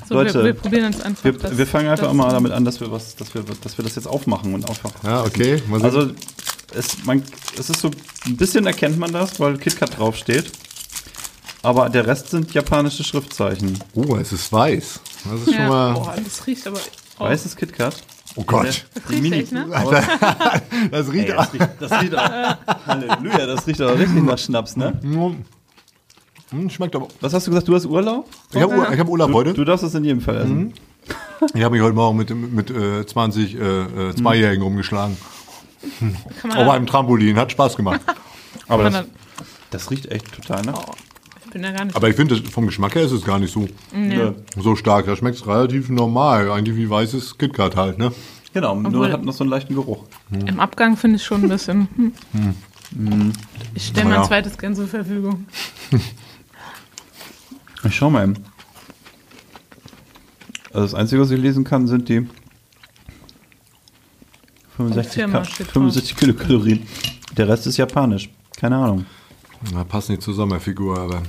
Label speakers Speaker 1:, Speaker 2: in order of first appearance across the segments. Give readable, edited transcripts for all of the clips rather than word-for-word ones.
Speaker 1: So,
Speaker 2: Leute,
Speaker 1: wir probieren uns einfach.
Speaker 2: wir fangen einfach mal damit an, dass wir das jetzt aufmachen und einfach.
Speaker 3: Ja, okay.
Speaker 2: Also es ist so ein bisschen erkennt man das, weil KitKat draufsteht. Aber der Rest sind japanische Schriftzeichen.
Speaker 3: Oh, es ist weiß. Das ist schon mal.
Speaker 1: Boah, das riecht aber.
Speaker 2: Weißes KitKat.
Speaker 3: Oh Gott.
Speaker 1: Das riecht echt, ne?
Speaker 3: Das riecht auch.
Speaker 2: Das riecht auch. Halleluja, das riecht auch richtig nach Schnaps, ne?
Speaker 3: Schmeckt aber.
Speaker 2: Was hast du gesagt? Du hast Urlaub?
Speaker 3: Ich hab Urlaub heute.
Speaker 2: Du darfst es in jedem Fall essen.
Speaker 3: Ich habe mich heute Morgen mit 20 Zweijährigen rumgeschlagen. Auf einem Trampolin. Hat Spaß gemacht.
Speaker 2: Aber das riecht echt total nach.
Speaker 1: Oh, ich bin ja gar nicht.
Speaker 3: Aber ich finde, vom Geschmack her ist es gar nicht so stark. Da schmeckt es relativ normal. Eigentlich wie weißes KitKat halt, ne?
Speaker 2: Genau, nur hat noch so einen leichten Geruch.
Speaker 1: Im Abgang finde ich schon ein bisschen. Ich stelle mein zweites gern zur Verfügung.
Speaker 2: Ich schau mal eben. Also das Einzige, was ich lesen kann, sind die 65 Kilokalorien. Der Rest ist japanisch. Keine Ahnung.
Speaker 3: Na, passt nicht zur Sommerfigur, aber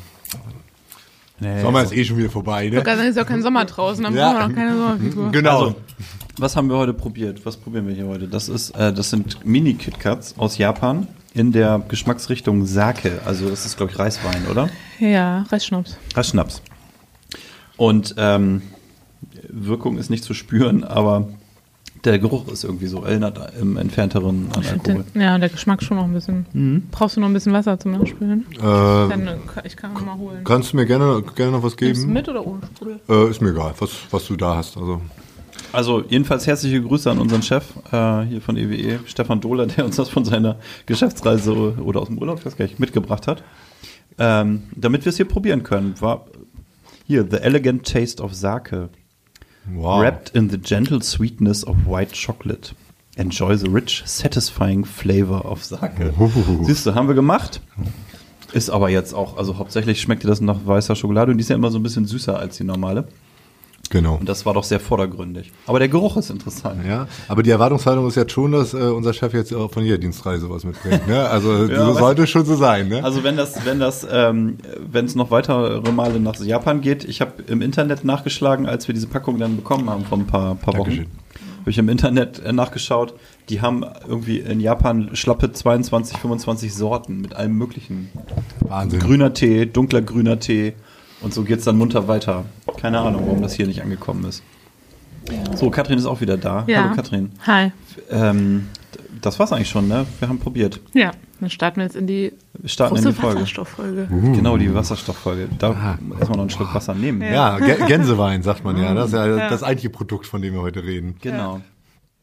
Speaker 2: Nee,
Speaker 3: Sommer ist eh schon wieder vorbei, ne?
Speaker 1: Dann ist auch kein Sommer draußen, dann brauchen wir noch keine Sommerfigur.
Speaker 3: Genau.
Speaker 2: Also, was haben wir heute probiert? Was probieren wir hier heute? Das sind Mini-KitKats aus Japan in der Geschmacksrichtung Sake. Also das ist, glaube ich, Reiswein, oder?
Speaker 1: Ja, Reisschnaps.
Speaker 2: Reisschnaps. Und Wirkung ist nicht zu spüren, aber der Geruch ist irgendwie so, erinnert im Entfernteren an Alkohol.
Speaker 1: Ja, der Geschmack schon noch ein bisschen. Brauchst du noch ein bisschen Wasser zum Nachspülen? Ich kann mal holen.
Speaker 3: Kannst du mir gerne noch was geben?
Speaker 1: Nimmst du mit oder ohne Sprudel?
Speaker 3: Ist mir egal, was du da hast.
Speaker 2: Also jedenfalls herzliche Grüße an unseren Chef hier von EWE, Stefan Dohler, der uns das von seiner Geschäftsreise oder aus dem Urlaub, ich weiß gar nicht, mitgebracht hat. Damit wir es hier probieren können. War hier, The Elegant Taste of Sake.
Speaker 3: Wow.
Speaker 2: Wrapped in the gentle sweetness of white chocolate. Enjoy the rich, satisfying flavor of Sake. Siehst du, haben wir gemacht. Ist aber jetzt auch, also hauptsächlich schmeckt dir das nach weißer Schokolade und die ist ja immer so ein bisschen süßer als die normale.
Speaker 3: Genau.
Speaker 2: Und das war doch sehr vordergründig. Aber der Geruch ist interessant.
Speaker 3: Ja, aber die Erwartungshaltung ist jetzt schon, dass unser Chef jetzt auch von jeder Dienstreise was mitbringt. Ne? Also das sollte schon so sein. Ne?
Speaker 2: Also wenn es noch weitere Male nach Japan geht, ich habe im Internet nachgeschlagen, als wir diese Packung dann bekommen haben vor ein paar Wochen. Habe ich im Internet nachgeschaut. Die haben irgendwie in Japan schlappe 22, 25 Sorten mit allem möglichen.
Speaker 3: Wahnsinn.
Speaker 2: Grüner Tee, dunkler grüner Tee. Und so geht's dann munter weiter. Keine Ahnung, warum das hier nicht angekommen ist. So, Katrin ist auch wieder da.
Speaker 1: Ja.
Speaker 2: Hallo Katrin.
Speaker 1: Hi.
Speaker 2: Das war's eigentlich schon, ne? Wir haben probiert.
Speaker 1: Ja, dann starten wir jetzt in die
Speaker 2: Folge.
Speaker 1: Wasserstofffolge.
Speaker 2: Genau, die Wasserstofffolge. Da muss man noch einen Schluck Wasser nehmen.
Speaker 3: Ja, Gänsewein, sagt man ja. Das ist ja das eigentliche Produkt, von dem wir heute reden.
Speaker 2: Genau. Ja.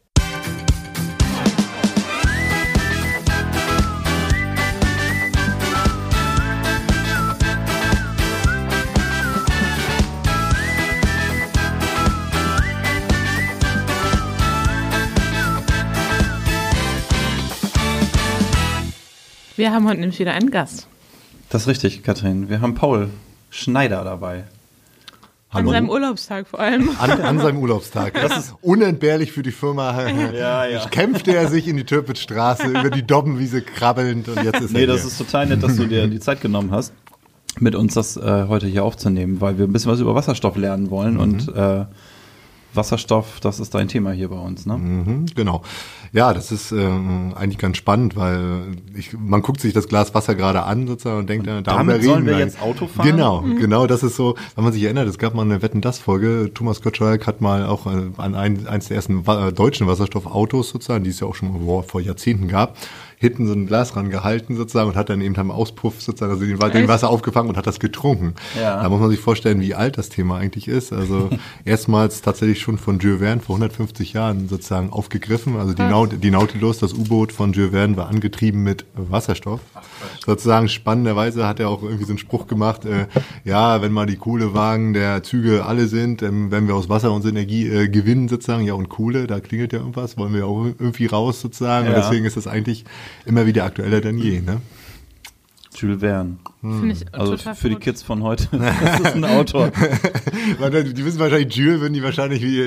Speaker 1: Wir haben heute nämlich wieder einen Gast.
Speaker 2: Das ist richtig, Katrin. Wir haben Paul Schneider dabei.
Speaker 3: Hallo.
Speaker 1: An seinem Urlaubstag vor allem.
Speaker 3: An seinem Urlaubstag. Das ist unentbehrlich für die Firma.
Speaker 2: Ja.
Speaker 3: Kämpfte er sich in die Türpitzstraße über die Dobbenwiese krabbelnd und jetzt ist er
Speaker 2: das ist total nett, dass du dir die Zeit genommen hast, mit uns das heute hier aufzunehmen, weil wir ein bisschen was über Wasserstoff lernen wollen und Wasserstoff, das ist dein Thema hier bei uns, ne?
Speaker 3: Genau. Ja, das ist eigentlich ganz spannend, weil man guckt sich das Glas Wasser gerade an sozusagen und denkt,
Speaker 2: damit sollen wir jetzt Auto fahren?
Speaker 3: Genau, das ist so, wenn man sich erinnert, es gab mal eine Wetten-das-Folge, Thomas Gottschalk hat mal auch an eins der ersten deutschen Wasserstoffautos sozusagen, die es ja auch schon mal vor Jahrzehnten gab, hinten so ein Glas rangehalten sozusagen und hat dann eben am Auspuff sozusagen also den Wasser aufgefangen und hat das getrunken. Ja. Da muss man sich vorstellen, wie alt das Thema eigentlich ist. Also erstmals tatsächlich schon von Jules Verne vor 150 Jahren sozusagen aufgegriffen. Also die Nautilus, das U-Boot von Jules Verne, war angetrieben mit Wasserstoff. Sozusagen spannenderweise hat er auch irgendwie so einen Spruch gemacht, wenn mal die Kohlewagen der Züge alle sind, wenn wir aus Wasser unsere Energie gewinnen sozusagen, ja und Kohle, da klingelt ja irgendwas, wollen wir auch irgendwie raus sozusagen. Ja. Und deswegen ist das eigentlich immer wieder aktueller denn je, ne?
Speaker 2: Jules Verne.
Speaker 1: Finde ich
Speaker 2: Also
Speaker 1: total
Speaker 2: für die
Speaker 1: verrückt.
Speaker 2: Kids von heute, das ist ein Autor.
Speaker 3: Die wissen wahrscheinlich Jules, wenn die wahrscheinlich wie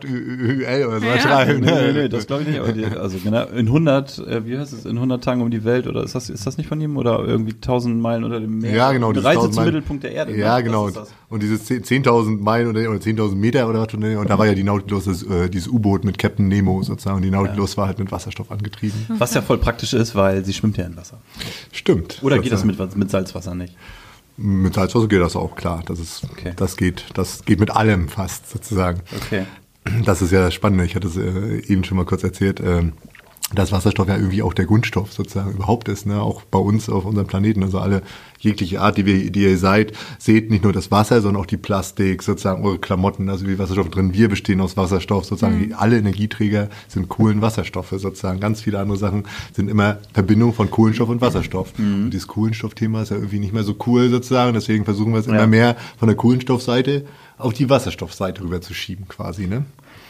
Speaker 3: J-Ü-L oder so
Speaker 1: Ja.
Speaker 3: schreiben.
Speaker 2: Nee, das glaube ich nicht. Aber also genau, in 100, wie heißt es, in 100 Tagen um die Welt, oder ist das nicht von ihm? Oder irgendwie 1000 Meilen unter dem Meer?
Speaker 3: Ja, genau.
Speaker 2: Eine Reise zum Mittelpunkt der Erde.
Speaker 3: Ja,
Speaker 2: ne?
Speaker 3: genau.
Speaker 2: Das ist das.
Speaker 3: Und dieses 10.000 Meilen oder 10.000 Meter oder was, und da war ja die Nautilus, dieses U-Boot mit Captain Nemo sozusagen. Und die Nautilus war halt mit Wasserstoff angetrieben.
Speaker 2: Was ja voll praktisch ist, weil sie schwimmt ja in Wasser.
Speaker 3: Stimmt.
Speaker 2: Oder geht das mit Salzwasser nicht?
Speaker 3: Mit Salzwasser geht das auch, klar.
Speaker 2: Okay.
Speaker 3: Das geht mit allem fast sozusagen.
Speaker 2: Okay.
Speaker 3: Das ist ja spannend. Ich hatte es eben schon mal kurz erzählt, dass Wasserstoff ja irgendwie auch der Grundstoff sozusagen überhaupt ist, ne? Auch bei uns auf unserem Planeten. Also alle jegliche Art, die ihr seht nicht nur das Wasser, sondern auch die Plastik, sozusagen eure Klamotten, also wie Wasserstoff drin. Wir bestehen aus Wasserstoff, sozusagen. Alle Energieträger sind Kohlenwasserstoffe, sozusagen. Ganz viele andere Sachen sind immer Verbindung von Kohlenstoff und Wasserstoff. Und dieses Kohlenstoffthema ist ja irgendwie nicht mehr so cool, sozusagen. Deswegen versuchen wir es immer mehr von der Kohlenstoffseite auf die Wasserstoffseite rüber zu schieben, quasi, ne?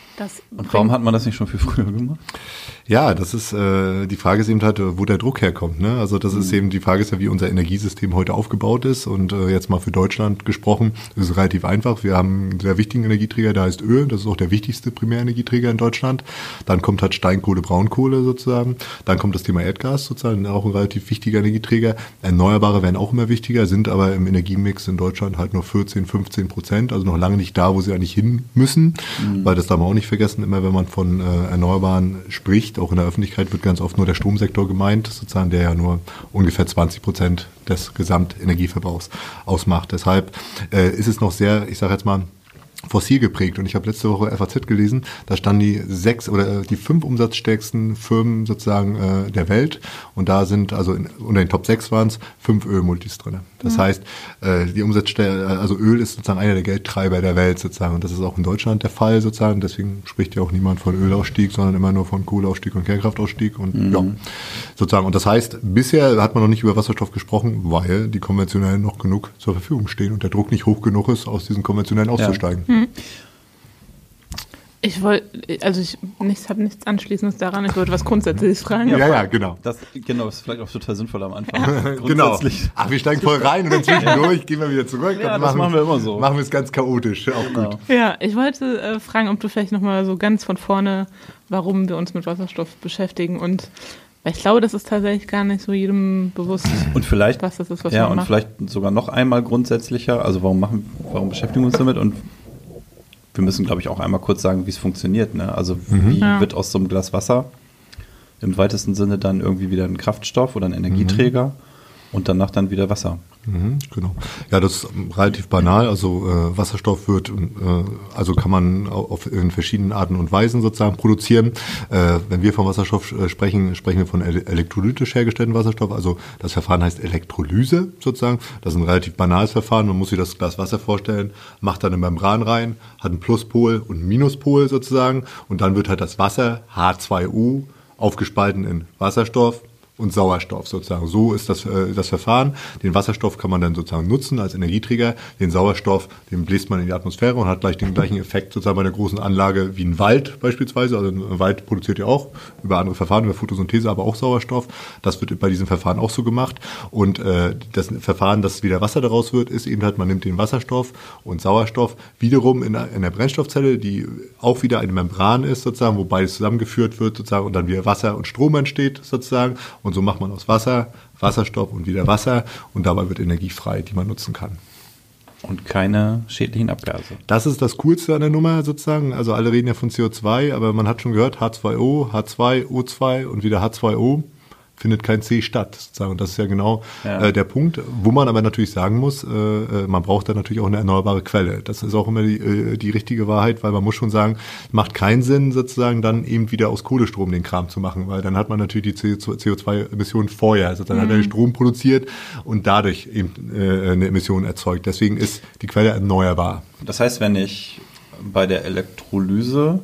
Speaker 2: Und warum hat man das nicht schon viel früher gemacht?
Speaker 3: Ja, das ist die Frage ist eben halt, wo der Druck herkommt. Ne? Also das ist eben die Frage ist ja, wie unser Energiesystem heute aufgebaut ist. Und jetzt mal für Deutschland gesprochen, das ist relativ einfach. Wir haben einen sehr wichtigen Energieträger, der heißt Öl. Das ist auch der wichtigste Primärenergieträger in Deutschland. Dann kommt halt Steinkohle, Braunkohle sozusagen. Dann kommt das Thema Erdgas sozusagen, auch ein relativ wichtiger Energieträger. Erneuerbare werden auch immer wichtiger, sind aber im Energiemix in Deutschland halt nur 14-15%. Also noch lange nicht da, wo sie eigentlich hin müssen, weil das darf man auch nicht vergessen, immer wenn man von Erneuerbaren spricht, auch in der Öffentlichkeit wird ganz oft nur der Stromsektor gemeint, sozusagen, der ja nur ungefähr 20% des Gesamtenergieverbrauchs ausmacht. Deshalb ist es noch sehr, ich sage jetzt mal, fossil geprägt. Und ich habe letzte Woche FAZ gelesen, da standen die 5 umsatzstärksten Firmen sozusagen der Welt. Und da sind, also unter den Top 6 waren es 5 Ölmultis drin. Das heißt, die also Öl ist sozusagen einer der Geldtreiber der Welt sozusagen. Und das ist auch in Deutschland der Fall sozusagen. Deswegen spricht ja auch niemand von Ölausstieg, sondern immer nur von Kohleausstieg und Kernkraftausstieg. Und ja, sozusagen. Und das heißt, bisher hat man noch nicht über Wasserstoff gesprochen, weil die konventionellen noch genug zur Verfügung stehen und der Druck nicht hoch genug ist, aus diesen konventionellen auszusteigen.
Speaker 1: Ich habe nichts Anschließendes daran. Ich wollte was Grundsätzliches fragen.
Speaker 3: Ja, genau.
Speaker 2: Das ist vielleicht auch total sinnvoll am Anfang.
Speaker 3: Genau. Ach, wir steigen voll rein und dann zwischendurch gehen wir wieder zurück.
Speaker 2: Ja, das machen wir immer so.
Speaker 3: Machen wir es ganz chaotisch, auch gut.
Speaker 1: Ja, ich wollte fragen, ob du vielleicht nochmal so ganz von vorne, warum wir uns mit Wasserstoff beschäftigen und weil ich glaube, das ist tatsächlich gar nicht so jedem bewusst,
Speaker 2: und vielleicht,
Speaker 1: was das ist, was man macht.
Speaker 2: Vielleicht sogar noch einmal grundsätzlicher, also warum beschäftigen wir uns damit und wir müssen, glaube ich, auch einmal kurz sagen, wie es funktioniert. Ne? Also wie wird aus so einem Glas Wasser im weitesten Sinne dann irgendwie wieder ein Kraftstoff oder ein Energieträger und danach dann wieder Wasser.
Speaker 3: Genau. Ja, das ist relativ banal. Also Wasserstoff wird, also kann man in verschiedenen Arten und Weisen sozusagen produzieren. Wenn wir von Wasserstoff sprechen wir von elektrolytisch hergestellten Wasserstoff. Also das Verfahren heißt Elektrolyse sozusagen. Das ist ein relativ banales Verfahren. Man muss sich das Glas Wasser vorstellen, macht dann eine Membran rein, hat einen Pluspol und einen Minuspol sozusagen und dann wird halt das Wasser H2O aufgespalten in Wasserstoff und Sauerstoff sozusagen. So ist das Verfahren. Den Wasserstoff kann man dann sozusagen nutzen als Energieträger. Den Sauerstoff, den bläst man in die Atmosphäre und hat gleich den gleichen Effekt sozusagen bei einer großen Anlage wie ein Wald beispielsweise. Also ein Wald produziert ja auch über andere Verfahren, über Photosynthese, aber auch Sauerstoff. Das wird bei diesem Verfahren auch so gemacht. Und das Verfahren, dass wieder Wasser daraus wird, ist eben halt, man nimmt den Wasserstoff und Sauerstoff wiederum in der Brennstoffzelle, die auch wieder eine Membran ist sozusagen, wo beides zusammengeführt wird sozusagen und dann wieder Wasser und Strom entsteht sozusagen. Und so macht man aus Wasser, Wasserstoff und wieder Wasser und dabei wird Energie frei, die man nutzen kann.
Speaker 2: Und keine schädlichen Abgase.
Speaker 3: Das ist das Coolste an der Nummer sozusagen. Also alle reden ja von CO2, aber man hat schon gehört, H2O, H2, O2 und wieder H2O. Findet kein C statt, sozusagen. Und das ist ja genau der Punkt, wo man aber natürlich sagen muss, man braucht da natürlich auch eine erneuerbare Quelle. Das ist auch immer die richtige Wahrheit, weil man muss schon sagen, macht keinen Sinn, sozusagen dann eben wieder aus Kohlestrom den Kram zu machen, weil dann hat man natürlich die CO2-Emissionen vorher. Also dann hat er Strom produziert und dadurch eben eine Emission erzeugt. Deswegen ist die Quelle erneuerbar.
Speaker 2: Das heißt, wenn ich bei der Elektrolyse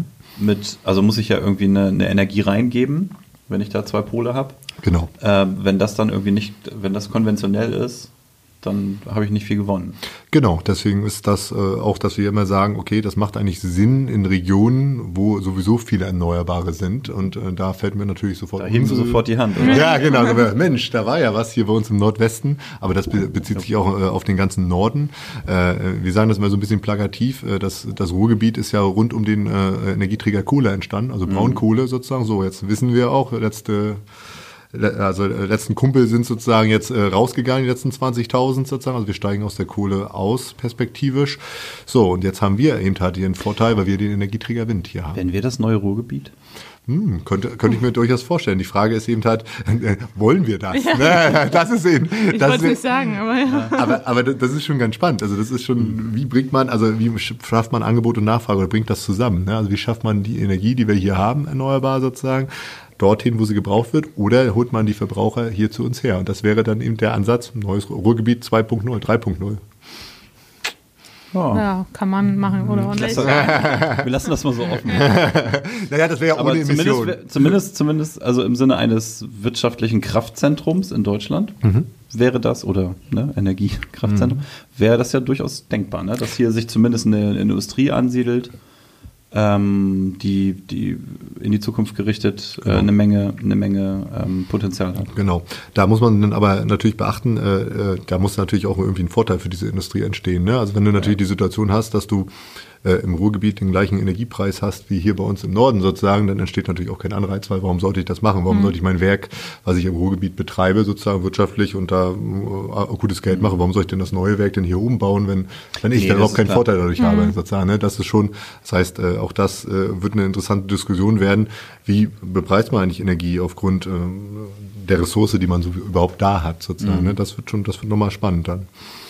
Speaker 2: also muss ich ja irgendwie eine Energie reingeben, wenn ich da 2 Pole habe.
Speaker 3: Genau.
Speaker 2: Wenn das dann irgendwie wenn das konventionell ist, dann habe ich nicht viel gewonnen.
Speaker 3: Genau, deswegen ist das auch, dass wir immer sagen, okay, das macht eigentlich Sinn in Regionen, wo sowieso viele Erneuerbare sind und da fällt mir natürlich sofort...
Speaker 2: Da heben wir sofort die Hand, oder?
Speaker 3: Ja, genau. Mensch, da war ja was hier bei uns im Nordwesten, aber das bezieht sich auch auf den ganzen Norden. Wir sagen das mal so ein bisschen plakativ, das Ruhrgebiet ist ja rund um den Energieträger Kohle entstanden, also Braunkohle sozusagen. So, jetzt wissen wir auch, letzten Kumpel sind sozusagen jetzt rausgegangen, die letzten 20.000 sozusagen, also wir steigen aus der Kohle aus, perspektivisch. So, und jetzt haben wir eben halt hier einen Vorteil, weil wir den Energieträger Wind hier haben.
Speaker 2: Wären wir das neue Ruhrgebiet?
Speaker 3: Könnte ich mir durchaus vorstellen. Die Frage ist eben halt, wollen wir das?
Speaker 1: Ja.
Speaker 3: Das ist eben.
Speaker 1: Ich wollte es nicht sagen, aber ja.
Speaker 3: Aber das ist schon ganz spannend. Also das ist schon, wie schafft man Angebot und Nachfrage oder bringt das zusammen? Ne? Also wie schafft man die Energie, die wir hier haben, erneuerbar sozusagen, dorthin, wo sie gebraucht wird, oder holt man die Verbraucher hier zu uns her? Und das wäre dann eben der Ansatz, neues Ruhrgebiet 2.0, 3.0.
Speaker 2: Oh.
Speaker 1: Ja, kann man machen oder auch nicht.
Speaker 2: Wir lassen das mal so offen.
Speaker 3: Naja, das wäre ja ohne Emission.
Speaker 2: Zumindest, also im Sinne eines wirtschaftlichen Kraftzentrums in Deutschland, wäre das, oder Energiekraftzentrum, wäre das ja durchaus denkbar, ne? Dass hier sich zumindest eine Industrie ansiedelt, die in die Zukunft gerichtet eine Menge Potenzial hat.
Speaker 3: Genau. Da muss man dann aber natürlich beachten, da muss natürlich auch irgendwie ein Vorteil für diese Industrie entstehen. Ne? Also wenn du natürlich die Situation hast, dass du im Ruhrgebiet den gleichen Energiepreis hast wie hier bei uns im Norden sozusagen, dann entsteht natürlich auch kein Anreiz, weil warum sollte ich das machen? Warum sollte ich mein Werk, was ich im Ruhrgebiet betreibe, sozusagen wirtschaftlich und da gutes Geld mache, warum soll ich denn das neue Werk denn hier oben bauen, wenn ich dann überhaupt keinen Vorteil dadurch habe, sozusagen. Ne? Das ist schon, das heißt, auch das wird eine interessante Diskussion werden, wie bepreist man eigentlich Energie aufgrund der Ressource, die man so überhaupt da hat, sozusagen. Ne? Das wird nochmal spannend dann.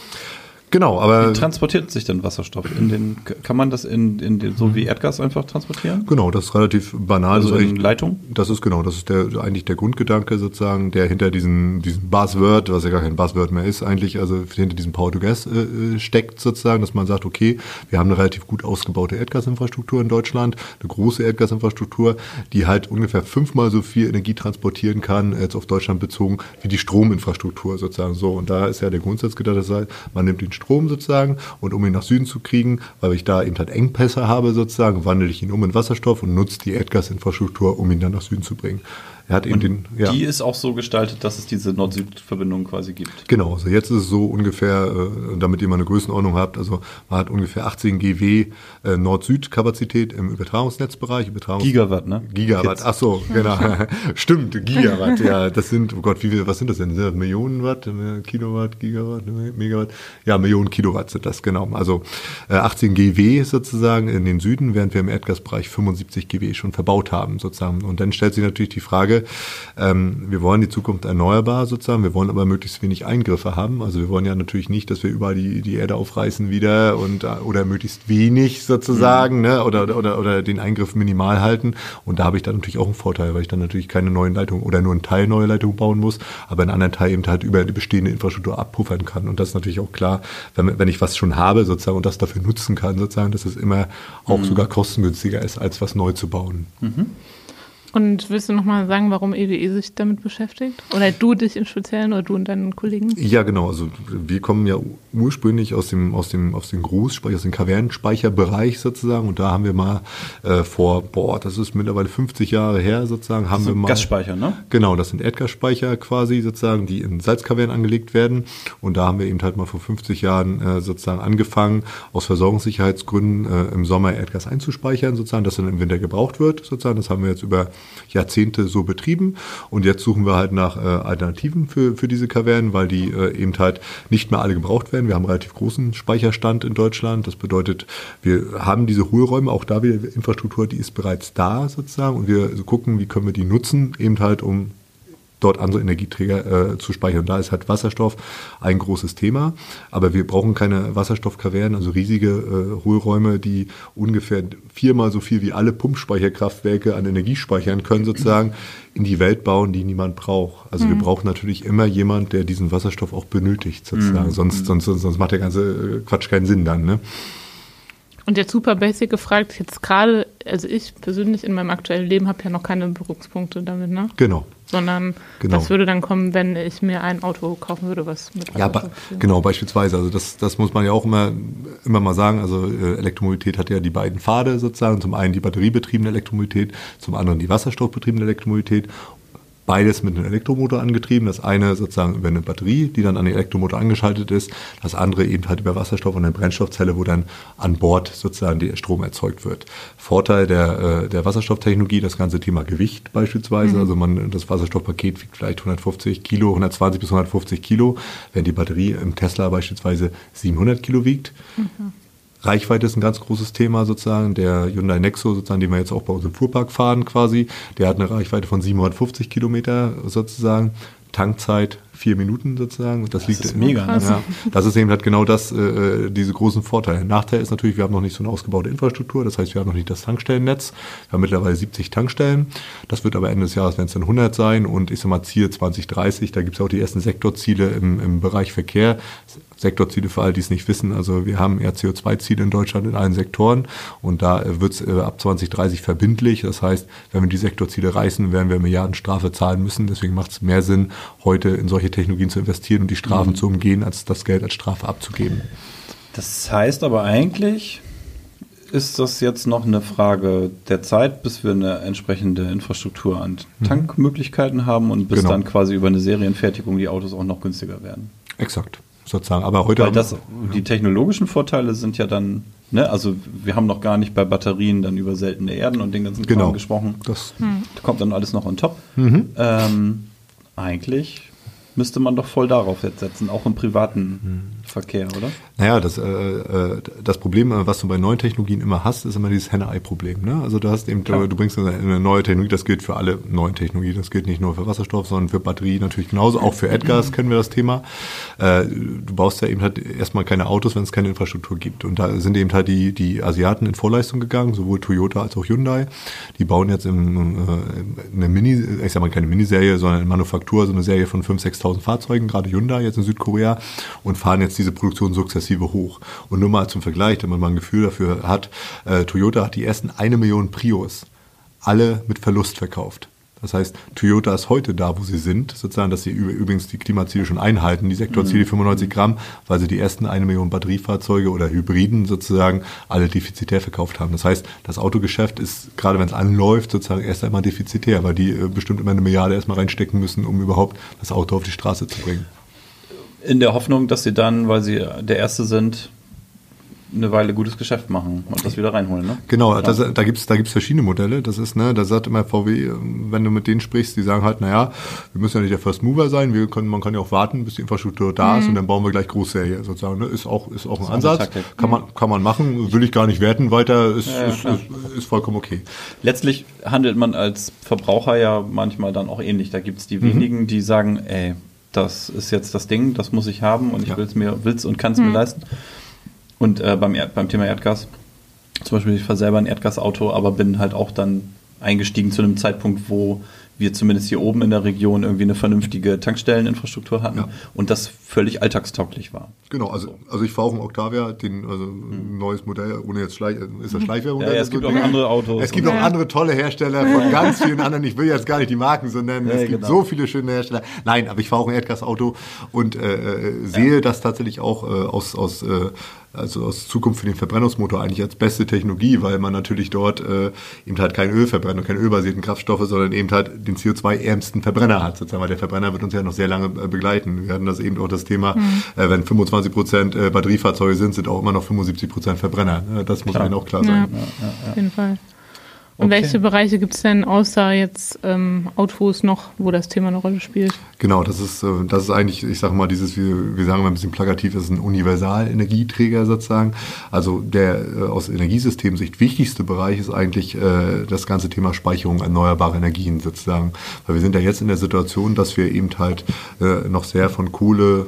Speaker 3: Genau, aber...
Speaker 2: Wie transportiert sich denn Wasserstoff? Kann man das so wie Erdgas einfach transportieren?
Speaker 3: Genau, das ist relativ banal.
Speaker 2: Also in Leitung?
Speaker 3: Das ist eigentlich der Grundgedanke sozusagen, der hinter diesem Buzzword, was ja gar kein Buzzword mehr ist eigentlich, also hinter diesem Power-to-Gas steckt sozusagen, dass man sagt, okay, wir haben eine relativ gut ausgebaute Erdgasinfrastruktur in Deutschland, eine große Erdgasinfrastruktur, die halt ungefähr 5-mal so viel Energie transportieren kann, jetzt auf Deutschland bezogen, wie die Strominfrastruktur sozusagen so. Und da ist ja der Grundsatz gedacht, das heißt, man nimmt den Strom sozusagen und um ihn nach Süden zu kriegen, weil ich da eben halt Engpässe habe sozusagen, wandle ich ihn um in Wasserstoff und nutze die Erdgasinfrastruktur, um ihn dann nach Süden zu bringen. Er hat eben
Speaker 2: die ist auch so gestaltet, dass es diese Nord-Süd-Verbindung quasi gibt.
Speaker 3: Genau, also jetzt ist es so ungefähr, damit ihr mal eine Größenordnung habt, also man hat ungefähr 18 GW Nord-Süd-Kapazität im Übertragungsnetzbereich.
Speaker 2: Gigawatt, ne?
Speaker 3: Gigawatt, ach so, genau. Stimmt, Gigawatt, ja, das sind, oh Gott, was sind das denn? Sind das Millionen Watt, Kilowatt, Gigawatt, Megawatt? Ja, Millionen Kilowatt sind das, genau. Also 18 GW sozusagen in den Süden, während wir im Erdgasbereich 75 GW schon verbaut haben sozusagen. Und dann stellt sich natürlich die Frage, wir wollen die Zukunft erneuerbar sozusagen, wir wollen aber möglichst wenig Eingriffe haben. Also wir wollen ja natürlich nicht, dass wir überall die Erde aufreißen wieder oder möglichst wenig sozusagen, ne, oder den Eingriff minimal halten. Und da habe ich dann natürlich auch einen Vorteil, weil ich dann natürlich keine neuen Leitungen oder nur einen Teil neue Leitungen bauen muss, aber einen anderen Teil eben halt über die bestehende Infrastruktur abpuffern kann. Und das ist natürlich auch klar, wenn ich was schon habe sozusagen und das dafür nutzen kann sozusagen, dass es immer auch sogar kostengünstiger ist, als was neu zu bauen.
Speaker 1: Und willst du nochmal sagen, warum EWE sich damit beschäftigt? Oder du dich im Speziellen oder du und deinen Kollegen?
Speaker 3: Ja, genau. Also wir kommen ja ursprünglich aus dem Großspeicher, aus dem Kavernenspeicherbereich sozusagen. Und da haben wir mal das ist mittlerweile 50 Jahre her sozusagen, haben wir mal
Speaker 2: Gasspeicher, ne?
Speaker 3: Genau, das sind Erdgasspeicher quasi sozusagen, die in Salzkavernen angelegt werden. Und da haben wir eben halt mal vor 50 Jahren sozusagen angefangen, aus Versorgungssicherheitsgründen im Sommer Erdgas einzuspeichern sozusagen, das dann im Winter gebraucht wird sozusagen. Das haben wir jetzt über Jahrzehnte so betrieben und jetzt suchen wir halt nach Alternativen für diese Kavernen, weil die eben halt nicht mehr alle gebraucht werden. Wir haben einen relativ großen Speicherstand in Deutschland. Das bedeutet, wir haben diese Hohlräume, auch da wieder Infrastruktur, die ist bereits da sozusagen und wir gucken, wie können wir die nutzen, eben halt um dort andere Energieträger zu speichern. Und da ist halt Wasserstoff ein großes Thema. Aber wir brauchen keine Wasserstoffkavernen, also riesige Hohlräume, die ungefähr 4-mal so viel wie alle Pumpspeicherkraftwerke an Energie speichern können, sozusagen, in die Welt bauen, die niemand braucht. Also wir brauchen natürlich immer jemand, der diesen Wasserstoff auch benötigt, sozusagen. Sonst macht der ganze Quatsch keinen Sinn dann, ne?
Speaker 1: Und jetzt super basic gefragt, jetzt gerade, also ich persönlich in meinem aktuellen Leben habe ja noch keine Berührungspunkte damit, ne?
Speaker 3: Genau.
Speaker 1: Sondern das würde dann kommen, wenn ich mir ein Auto kaufen würde, was mit Wasserstoff
Speaker 3: genau, beispielsweise. Also das muss man ja auch immer mal sagen. Also Elektromobilität hat ja die beiden Pfade sozusagen. Zum einen die batteriebetriebene Elektromobilität, zum anderen die wasserstoffbetriebene Elektromobilität. Beides mit einem Elektromotor angetrieben. Das eine sozusagen über eine Batterie, die dann an den Elektromotor angeschaltet ist. Das andere eben halt über Wasserstoff und eine Brennstoffzelle, wo dann an Bord sozusagen der Strom erzeugt wird. Vorteil der Wasserstofftechnologie, das ganze Thema Gewicht beispielsweise. Also das Wasserstoffpaket wiegt vielleicht 150 Kilo, 120 bis 150 Kilo, während die Batterie im Tesla beispielsweise 700 Kilo wiegt. Reichweite ist ein ganz großes Thema sozusagen. Der Hyundai Nexo, sozusagen, den wir jetzt auch bei uns im Fuhrpark fahren quasi, der hat eine Reichweite von 750 Kilometer sozusagen. Tankzeit 4 Minuten sozusagen. Das ist
Speaker 2: mega.
Speaker 3: Ja, das ist eben halt genau das, diese großen Vorteile. Nachteil ist natürlich, wir haben noch nicht so eine ausgebaute Infrastruktur. Das heißt, wir haben noch nicht das Tankstellennetz. Wir haben mittlerweile 70 Tankstellen. Das wird aber Ende des Jahres, werden es dann 100 sein. Und ich sag mal, Ziel 2030, da gibt es auch die ersten Sektorziele im Bereich Verkehr. Sektorziele für alle, die es nicht wissen. Also wir haben eher CO2-Ziele in Deutschland in allen Sektoren. Und da wird es ab 2030 verbindlich. Das heißt, wenn wir die Sektorziele reißen, werden wir Milliardenstrafe zahlen müssen. Deswegen macht es mehr Sinn, heute in solche Technologien zu investieren und die Strafen zu umgehen, als das Geld als Strafe abzugeben.
Speaker 2: Das heißt aber eigentlich, ist das jetzt noch eine Frage der Zeit, bis wir eine entsprechende Infrastruktur an Tankmöglichkeiten haben und bis dann quasi über eine Serienfertigung die Autos auch noch günstiger werden.
Speaker 3: Exakt, sozusagen. Aber heute
Speaker 2: weil die technologischen Vorteile sind ja dann, ne, also wir haben noch gar nicht bei Batterien dann über seltene Erden und den ganzen Kram gesprochen. Das kommt dann alles noch on top. Eigentlich müsste man doch voll darauf jetzt setzen, auch im privaten Verkehr, oder?
Speaker 3: Naja, das Problem, was du bei neuen Technologien immer hast, ist immer dieses Henne-Ei-Problem. Ne? Also du hast eben, du bringst eine neue Technologie, das gilt für alle neuen Technologien, das gilt nicht nur für Wasserstoff, sondern für Batterie natürlich genauso, auch für Erdgas kennen wir das Thema. Du baust ja eben halt erstmal keine Autos, wenn es keine Infrastruktur gibt. Und da sind eben halt die Asiaten in Vorleistung gegangen, sowohl Toyota als auch Hyundai. Die bauen jetzt eine keine Miniserie, sondern in Manufaktur so eine Serie von 5.000, 6.000 Fahrzeugen, gerade Hyundai jetzt in Südkorea, und fahren jetzt diese Produktion sukzessive hoch. Und nur mal zum Vergleich, damit man ein Gefühl dafür hat, Toyota hat die ersten 1 Million Prius alle mit Verlust verkauft. Das heißt, Toyota ist heute da, wo sie sind, sozusagen, dass sie übrigens die Klimaziele schon einhalten, die Sektorziele 95 Gramm, weil sie die ersten 1 Million Batteriefahrzeuge oder Hybriden sozusagen alle defizitär verkauft haben. Das heißt, das Autogeschäft ist, gerade wenn es anläuft, sozusagen erst einmal defizitär, weil die bestimmt immer 1 Milliarde erstmal reinstecken müssen, um überhaupt das Auto auf die Straße zu bringen.
Speaker 2: In der Hoffnung, dass sie dann, weil sie der Erste sind, eine Weile gutes Geschäft machen und das wieder reinholen, ne?
Speaker 3: Genau, da gibt's verschiedene Modelle. Das ist, da sagt immer VW, wenn du mit denen sprichst, die sagen halt, naja, wir müssen ja nicht der First Mover sein, man kann ja auch warten, bis die Infrastruktur da ist und dann bauen wir gleich Großserie sozusagen. Ne? Ist auch ein Ansatz. Kann man machen, will ich gar nicht werten weiter, ist vollkommen okay.
Speaker 2: Letztlich handelt man als Verbraucher ja manchmal dann auch ähnlich. Da gibt's die wenigen, die sagen, ey, das ist jetzt das Ding, das muss ich haben und ich will's und kann es mir leisten. Und beim Thema Erdgas, zum Beispiel, ich fahre selber ein Erdgasauto, aber bin halt auch dann eingestiegen zu einem Zeitpunkt, wo wir zumindest hier oben in der Region irgendwie eine vernünftige Tankstelleninfrastruktur hatten und das völlig alltagstauglich war.
Speaker 3: Genau, also ich fahre auch einen Octavia, ein neues Modell, ohne jetzt ist das Schleichwerbung?
Speaker 2: Ja, es gibt auch andere Autos.
Speaker 3: Es gibt auch andere tolle Hersteller von ganz vielen anderen, ich will jetzt gar nicht die Marken so nennen, es gibt so viele schöne Hersteller. Nein, aber ich fahre auch ein Erdgasauto und sehe das tatsächlich auch aus Zukunft für den Verbrennungsmotor eigentlich als beste Technologie, weil man natürlich dort eben halt kein Öl verbrennt und keine ölbasierten Kraftstoffe, sondern eben halt den CO2-ärmsten Verbrenner hat, sozusagen, weil der Verbrenner wird uns ja noch sehr lange begleiten. Wir hatten das eben auch das Thema, wenn 25% Batteriefahrzeuge sind auch immer noch 75% Verbrenner. Das muss einem auch klar sein.
Speaker 1: Ja, auf jeden Fall. Und welche Bereiche gibt es denn außer jetzt Autos noch, wo das Thema eine Rolle spielt?
Speaker 3: Genau, das ist eigentlich, ich sage mal, wir sagen mal ein bisschen plakativ, das ist ein Universalenergieträger sozusagen. Also der aus Energiesystemsicht wichtigste Bereich ist eigentlich das ganze Thema Speicherung erneuerbarer Energien sozusagen. Weil wir sind ja jetzt in der Situation, dass wir eben halt noch sehr von Kohle,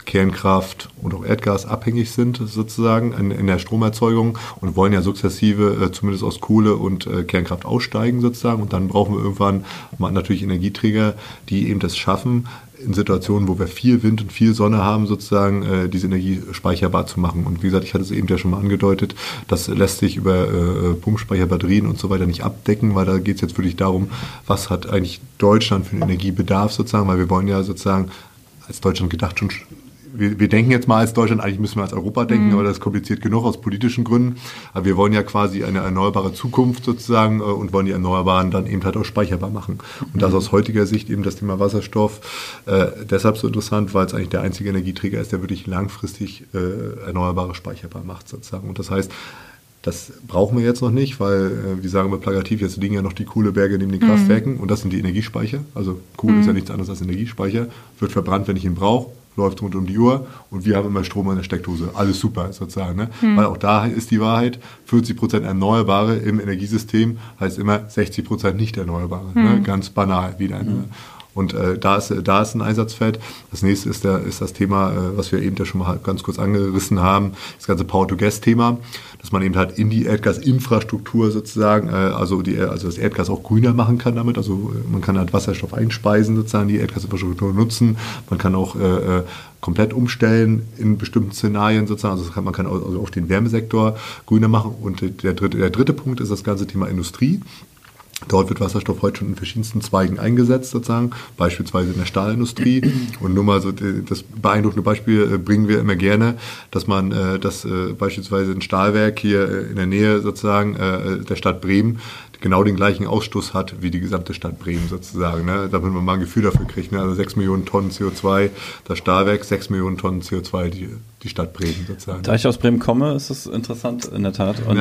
Speaker 3: Kernkraft und auch Erdgas abhängig sind sozusagen in der Stromerzeugung und wollen ja sukzessive zumindest aus Kohle und Kernkraft aussteigen sozusagen. Und dann brauchen wir irgendwann mal natürlich Energieträger, die eben das schaffen, in Situationen, wo wir viel Wind und viel Sonne haben, sozusagen diese Energie speicherbar zu machen. Und wie gesagt, ich hatte es eben ja schon mal angedeutet, das lässt sich über Pumpspeicherbatterien und so weiter nicht abdecken, weil da geht es jetzt wirklich darum, was hat eigentlich Deutschland für einen Energiebedarf sozusagen, weil wir wollen ja sozusagen als Deutschland gedacht schon, wir denken jetzt mal als Deutschland, eigentlich müssen wir als Europa denken, aber das ist kompliziert genug aus politischen Gründen. Aber wir wollen ja quasi eine erneuerbare Zukunft sozusagen und wollen die Erneuerbaren dann eben halt auch speicherbar machen. Und das aus heutiger Sicht eben das Thema Wasserstoff deshalb so interessant, weil es eigentlich der einzige Energieträger ist, der wirklich langfristig Erneuerbare speicherbar macht sozusagen. Und das heißt, das brauchen wir jetzt noch nicht, weil, wie sagen wir plakativ, jetzt liegen ja noch die Kohleberge neben den Kraftwerken und das sind die Energiespeicher. Also Kohle ist ja nichts anderes als Energiespeicher, wird verbrannt, wenn ich ihn brauche, läuft rund um die Uhr und wir haben immer Strom in der Steckdose. Alles super sozusagen. Ne? Weil auch da ist die Wahrheit, 40% Erneuerbare im Energiesystem heißt immer 60% nicht Erneuerbare. Ne? Ganz banal wieder. Ne? Und da ist ein Einsatzfeld. Das nächste ist das Thema, was wir eben ja schon mal ganz kurz angerissen haben, das ganze Power-to-Gas-Thema, dass man eben halt in die Erdgasinfrastruktur sozusagen, also das Erdgas auch grüner machen kann damit. Also man kann halt Wasserstoff einspeisen sozusagen, die Erdgasinfrastruktur nutzen. Man kann auch komplett umstellen in bestimmten Szenarien sozusagen. Also man kann also auch den Wärmesektor grüner machen. Und der dritte Punkt ist das ganze Thema Industrie. Dort wird Wasserstoff heute schon in verschiedensten Zweigen eingesetzt, sozusagen, beispielsweise in der Stahlindustrie. Und nur mal so das beeindruckende Beispiel bringen wir immer gerne, dass man beispielsweise ein Stahlwerk hier in der Nähe sozusagen der Stadt Bremen genau den gleichen Ausstoß hat wie die gesamte Stadt Bremen sozusagen. Ne? Damit man mal ein Gefühl dafür kriegt. Ne? Also 6 Millionen Tonnen CO2 das Stahlwerk, 6 Millionen Tonnen CO2 die Stadt Bremen sozusagen.
Speaker 2: Da ich aus Bremen komme, ist das interessant in der Tat. Und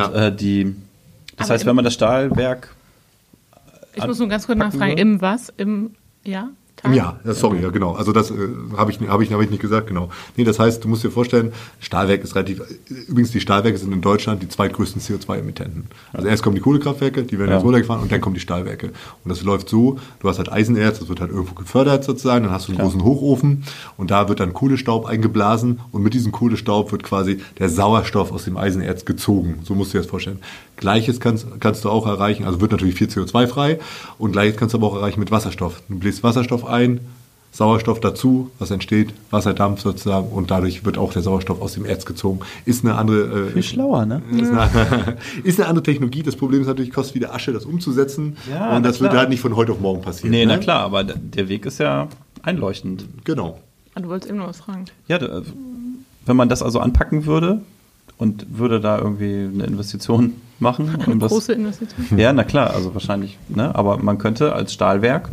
Speaker 2: das heißt, wenn man das Stahlwerk
Speaker 1: ich muss nur ganz kurz nachfragen, im was? Im Jahr?
Speaker 3: Ja, sorry, ja genau. Also das habe ich nicht gesagt, genau. Nee, das heißt, du musst dir vorstellen, Stahlwerk ist übrigens die Stahlwerke sind in Deutschland die zweitgrößten CO2-Emittenten. Also erst kommen die Kohlekraftwerke, die werden jetzt runtergefahren und dann kommen die Stahlwerke. Und das läuft so, du hast halt Eisenerz, das wird halt irgendwo gefördert sozusagen, dann hast du einen großen Hochofen und da wird dann Kohlestaub eingeblasen und mit diesem Kohlestaub wird quasi der Sauerstoff aus dem Eisenerz gezogen. So musst du dir das vorstellen. Gleiches kannst du auch erreichen, also wird natürlich viel CO2 frei und Gleiches kannst du aber auch erreichen mit Wasserstoff. Du bläst Wasserstoff ein, Sauerstoff dazu, was entsteht, Wasserdampf sozusagen und dadurch wird auch der Sauerstoff aus dem Erz gezogen. Ist eine andere...
Speaker 2: Viel schlauer, ne?
Speaker 3: Ist eine andere Technologie. Das Problem ist natürlich, kostet wieder Asche, das umzusetzen und das wird halt nicht von heute auf morgen passieren.
Speaker 2: Nee, na klar, aber der Weg ist ja einleuchtend.
Speaker 3: Genau.
Speaker 1: Du wolltest eben noch was fragen.
Speaker 2: Ja, wenn man das also anpacken würde und würde da irgendwie eine Investition machen.
Speaker 1: Eine große Investition?
Speaker 2: Ja, na klar, also wahrscheinlich, ne? Aber man könnte als Stahlwerk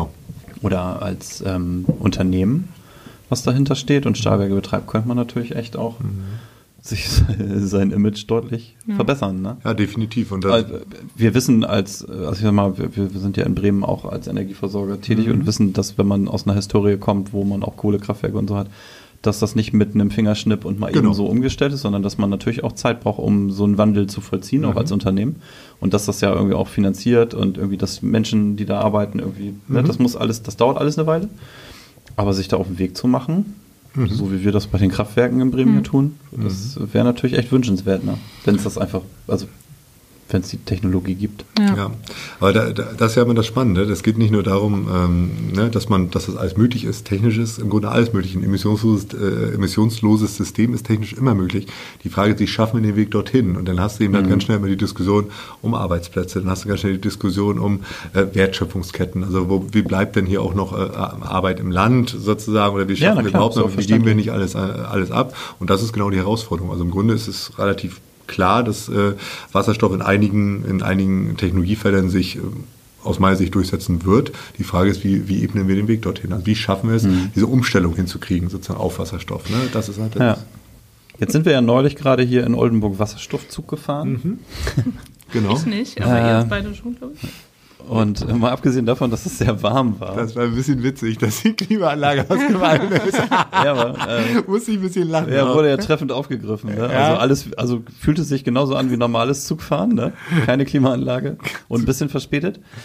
Speaker 2: oder als Unternehmen, was dahinter steht und Stahlwerke betreibt, könnte man natürlich echt auch sich sein Image deutlich verbessern. Ne?
Speaker 3: Ja, definitiv. Und
Speaker 2: wir wissen also ich sag mal, wir sind ja in Bremen auch als Energieversorger tätig und wissen, dass wenn man aus einer Historie kommt, wo man auch Kohlekraftwerke und so hat, dass das nicht mit einem Fingerschnipp und mal eben so umgestellt ist, sondern dass man natürlich auch Zeit braucht, um so einen Wandel zu vollziehen, auch als Unternehmen. Und dass das ja irgendwie auch finanziert und irgendwie, dass Menschen, die da arbeiten, irgendwie, ne, das dauert alles eine Weile. Aber sich da auf den Weg zu machen, so wie wir das bei den Kraftwerken in Bremen hier tun, das wäre natürlich echt wünschenswert, ne? Wenn es das einfach, also wenn es die Technologie gibt.
Speaker 3: Ja, aber das ist ja immer das Spannende. Das geht nicht nur darum, dass das alles möglich ist. Technisch ist im Grunde alles möglich. Ein emissionsloses System ist technisch immer möglich. Die Frage ist, wie schaffen wir den Weg dorthin? Und dann hast du eben dann ganz schnell immer die Diskussion um Arbeitsplätze. Dann hast du ganz schnell die Diskussion um Wertschöpfungsketten. Also wie bleibt denn hier auch noch Arbeit im Land sozusagen? Oder wie schaffen wir überhaupt noch? Wie geben wir nicht alles ab? Und das ist genau die Herausforderung. Also im Grunde ist es relativ klar, dass Wasserstoff in einigen Technologiefeldern sich aus meiner Sicht durchsetzen wird. Die Frage ist, wie ebnen wir den Weg dorthin? Also wie schaffen wir es, diese Umstellung hinzukriegen, sozusagen auf Wasserstoff? Ne? Das ist halt
Speaker 2: Jetzt sind wir ja neulich gerade hier in Oldenburg Wasserstoffzug gefahren.
Speaker 1: Genau. Ich nicht, aber ihr beide schon, glaube ich.
Speaker 2: Und mal abgesehen davon, dass es sehr warm war.
Speaker 3: Das war ein bisschen witzig, dass die Klimaanlage ausgefallen ist.
Speaker 2: Ja, aber
Speaker 3: musste ich ein bisschen lachen.
Speaker 2: Ja, wurde ja treffend aufgegriffen. Ne? Ja. Also fühlte sich genauso an wie normales Zugfahren, ne? Keine Klimaanlage und ein bisschen verspätet.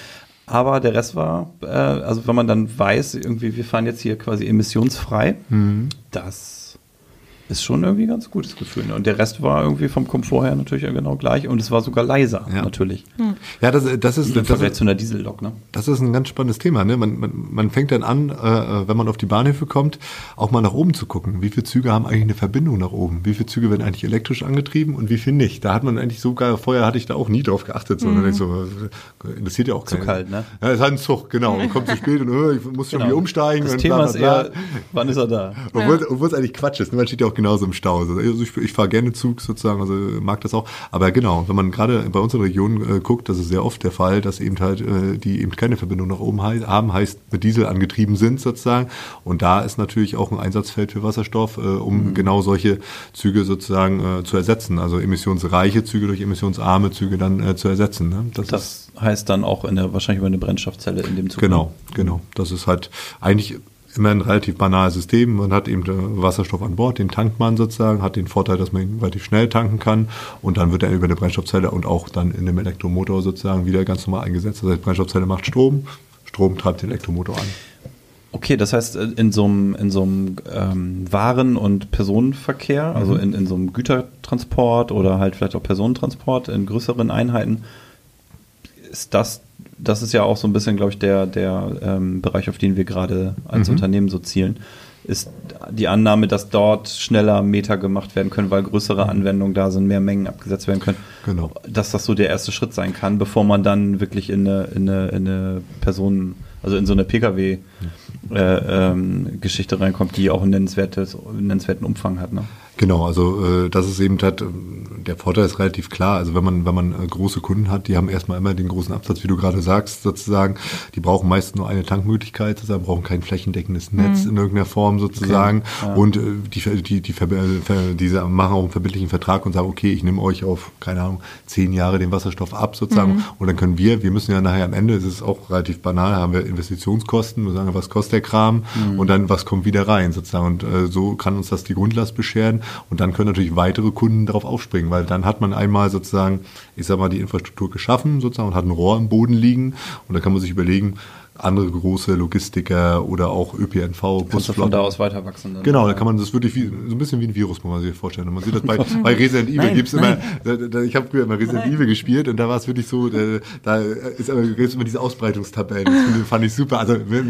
Speaker 2: Aber der Rest war, also wenn man dann weiß, irgendwie wir fahren jetzt hier quasi emissionsfrei, das ist schon irgendwie ein ganz gutes Gefühl. Und der Rest war irgendwie vom Komfort her natürlich genau gleich und es war sogar leiser, natürlich.
Speaker 3: Ja, das ist
Speaker 2: im Vergleich zu einer Diesellok, ne?
Speaker 3: Das ist ein ganz spannendes Thema. Ne? Man fängt dann an, wenn man auf die Bahnhöfe kommt, auch mal nach oben zu gucken. Wie viele Züge haben eigentlich eine Verbindung nach oben? Wie viele Züge werden eigentlich elektrisch angetrieben und wie viel nicht? Da hat man eigentlich sogar, vorher hatte ich da auch nie drauf geachtet, sondern so, interessiert ja auch keinen.
Speaker 2: Zu kalt, ne?
Speaker 3: Ja, das ist halt ein Zug, genau. Man kommt zu spät und ich muss schon wieder umsteigen.
Speaker 2: Das Thema ist eher, wann ist er da?
Speaker 3: Obwohl es eigentlich Quatsch ist. Man steht ja auch genauso im Stau. Also ich fahre gerne Zug sozusagen, also mag das auch. Aber genau, wenn man gerade bei uns in der Region guckt, das ist sehr oft der Fall, dass eben halt die eben keine Verbindung nach oben haben, heißt mit Diesel angetrieben sind sozusagen. Und da ist natürlich auch ein Einsatzfeld für Wasserstoff, um genau solche Züge sozusagen zu ersetzen. Also emissionsreiche Züge durch emissionsarme Züge dann zu ersetzen. Ne?
Speaker 2: Das heißt dann auch wahrscheinlich über eine Brennstoffzelle in dem Zug.
Speaker 3: Genau. Das ist halt eigentlich immer ein relativ banales System. Man hat eben Wasserstoff an Bord, den tankt man sozusagen, hat den Vorteil, dass man ihn relativ schnell tanken kann und dann wird er über eine Brennstoffzelle und auch dann in dem Elektromotor sozusagen wieder ganz normal eingesetzt. Also die Brennstoffzelle macht Strom treibt den Elektromotor an.
Speaker 2: Okay, das heißt, in so einem Waren- und Personenverkehr, also in so einem Gütertransport oder halt vielleicht auch Personentransport in größeren Einheiten, ist das ist ja auch so ein bisschen, glaube ich, der Bereich, auf den wir gerade als Unternehmen so zielen, ist die Annahme, dass dort schneller Meter gemacht werden können, weil größere Anwendungen da sind, mehr Mengen abgesetzt werden können.
Speaker 3: Genau.
Speaker 2: Dass das so der erste Schritt sein kann, bevor man dann wirklich in eine Personen, also in so eine Pkw-Geschichte reinkommt, die auch einen nennenswerten Umfang hat, ne?
Speaker 3: Genau, also das ist eben halt, der Vorteil ist relativ klar. Also wenn man große Kunden hat, die haben erstmal immer den großen Absatz, wie du gerade sagst, sozusagen. Die brauchen meist nur eine Tankmöglichkeit, sozusagen, brauchen kein flächendeckendes Netz in irgendeiner Form sozusagen. Okay. Ja. Und diese machen auch einen verbindlichen Vertrag und sagen, okay, ich nehme euch auf, keine Ahnung, 10 Jahre den Wasserstoff ab sozusagen. Und dann können wir müssen ja nachher am Ende, es ist auch relativ banal, haben wir Investitionskosten, wir sagen, was kostet der Kram und dann was kommt wieder rein sozusagen. Und so kann uns das die Grundlast bescheren. Und dann können natürlich weitere Kunden darauf aufspringen, weil dann hat man einmal sozusagen, ich sag mal, die Infrastruktur geschaffen sozusagen und hat ein Rohr im Boden liegen und da kann man sich überlegen, andere große Logistiker oder auch ÖPNV,
Speaker 2: Busflotten. Von da aus weiter wachsen. Dann.
Speaker 3: Genau, da kann man das wirklich so ein bisschen wie ein Virus, muss man sich vorstellen. Und man sieht das bei Resident Evil gibt's immer, ich habe früher immer Resident Evil gespielt und da war es wirklich so, da gibt's immer diese Ausbreitungstabellen. Das fand ich super.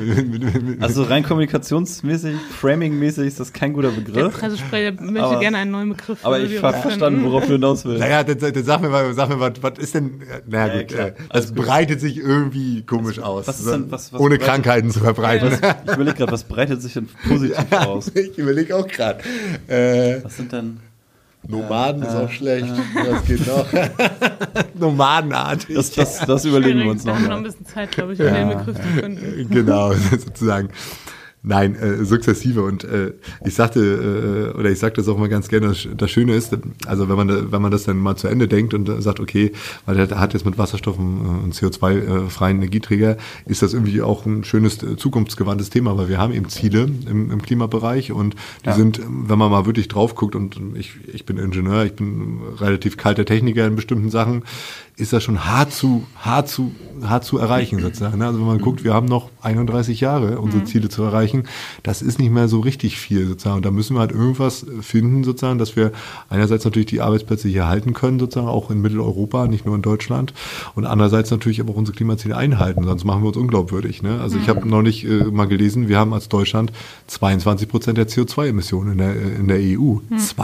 Speaker 2: Also rein kommunikationsmäßig, framingmäßig ist das kein guter Begriff. Der
Speaker 1: Pressesprecher möchte gerne einen neuen Begriff.
Speaker 2: Aber ich habe verstanden, worauf du hinaus willst.
Speaker 3: Naja, dann sag mir mal, was ist denn, naja gut, das breitet sich irgendwie komisch aus.
Speaker 2: Was ist denn, was
Speaker 3: ohne Krankheiten zu verbreiten.
Speaker 2: Ich überlege gerade, was breitet sich denn positiv aus?
Speaker 3: Ich überlege auch gerade.
Speaker 2: Was sind denn...
Speaker 3: Nomaden ist auch schlecht. Was geht noch? Nomadenartig.
Speaker 2: Das überlegen wir uns noch.
Speaker 1: Wir haben noch ein bisschen Zeit, glaube ich, um den Begriff zu finden.
Speaker 3: Genau, sozusagen. Nein, sukzessive und ich sagte das auch mal ganz gerne, das Schöne ist, also wenn man das dann mal zu Ende denkt und sagt, okay, weil der hat jetzt mit Wasserstoff einen CO2-freien Energieträger, ist das irgendwie auch ein schönes, zukunftsgewandtes Thema, weil wir haben eben Ziele im Klimabereich und die sind, wenn man mal wirklich drauf guckt und ich bin Ingenieur, ich bin relativ kalter Techniker in bestimmten Sachen, ist das schon hart zu erreichen sozusagen. Also wenn man guckt, wir haben noch 31 Jahre, unsere Ziele zu erreichen, das ist nicht mehr so richtig viel sozusagen. Und da müssen wir halt irgendwas finden sozusagen, dass wir einerseits natürlich die Arbeitsplätze hier halten können sozusagen, auch in Mitteleuropa, nicht nur in Deutschland. Und andererseits natürlich aber auch unsere Klimaziele einhalten, sonst machen wir uns unglaubwürdig. Ne? Also ich habe neulich mal gelesen, wir haben als Deutschland 22% der CO2-Emissionen in der EU.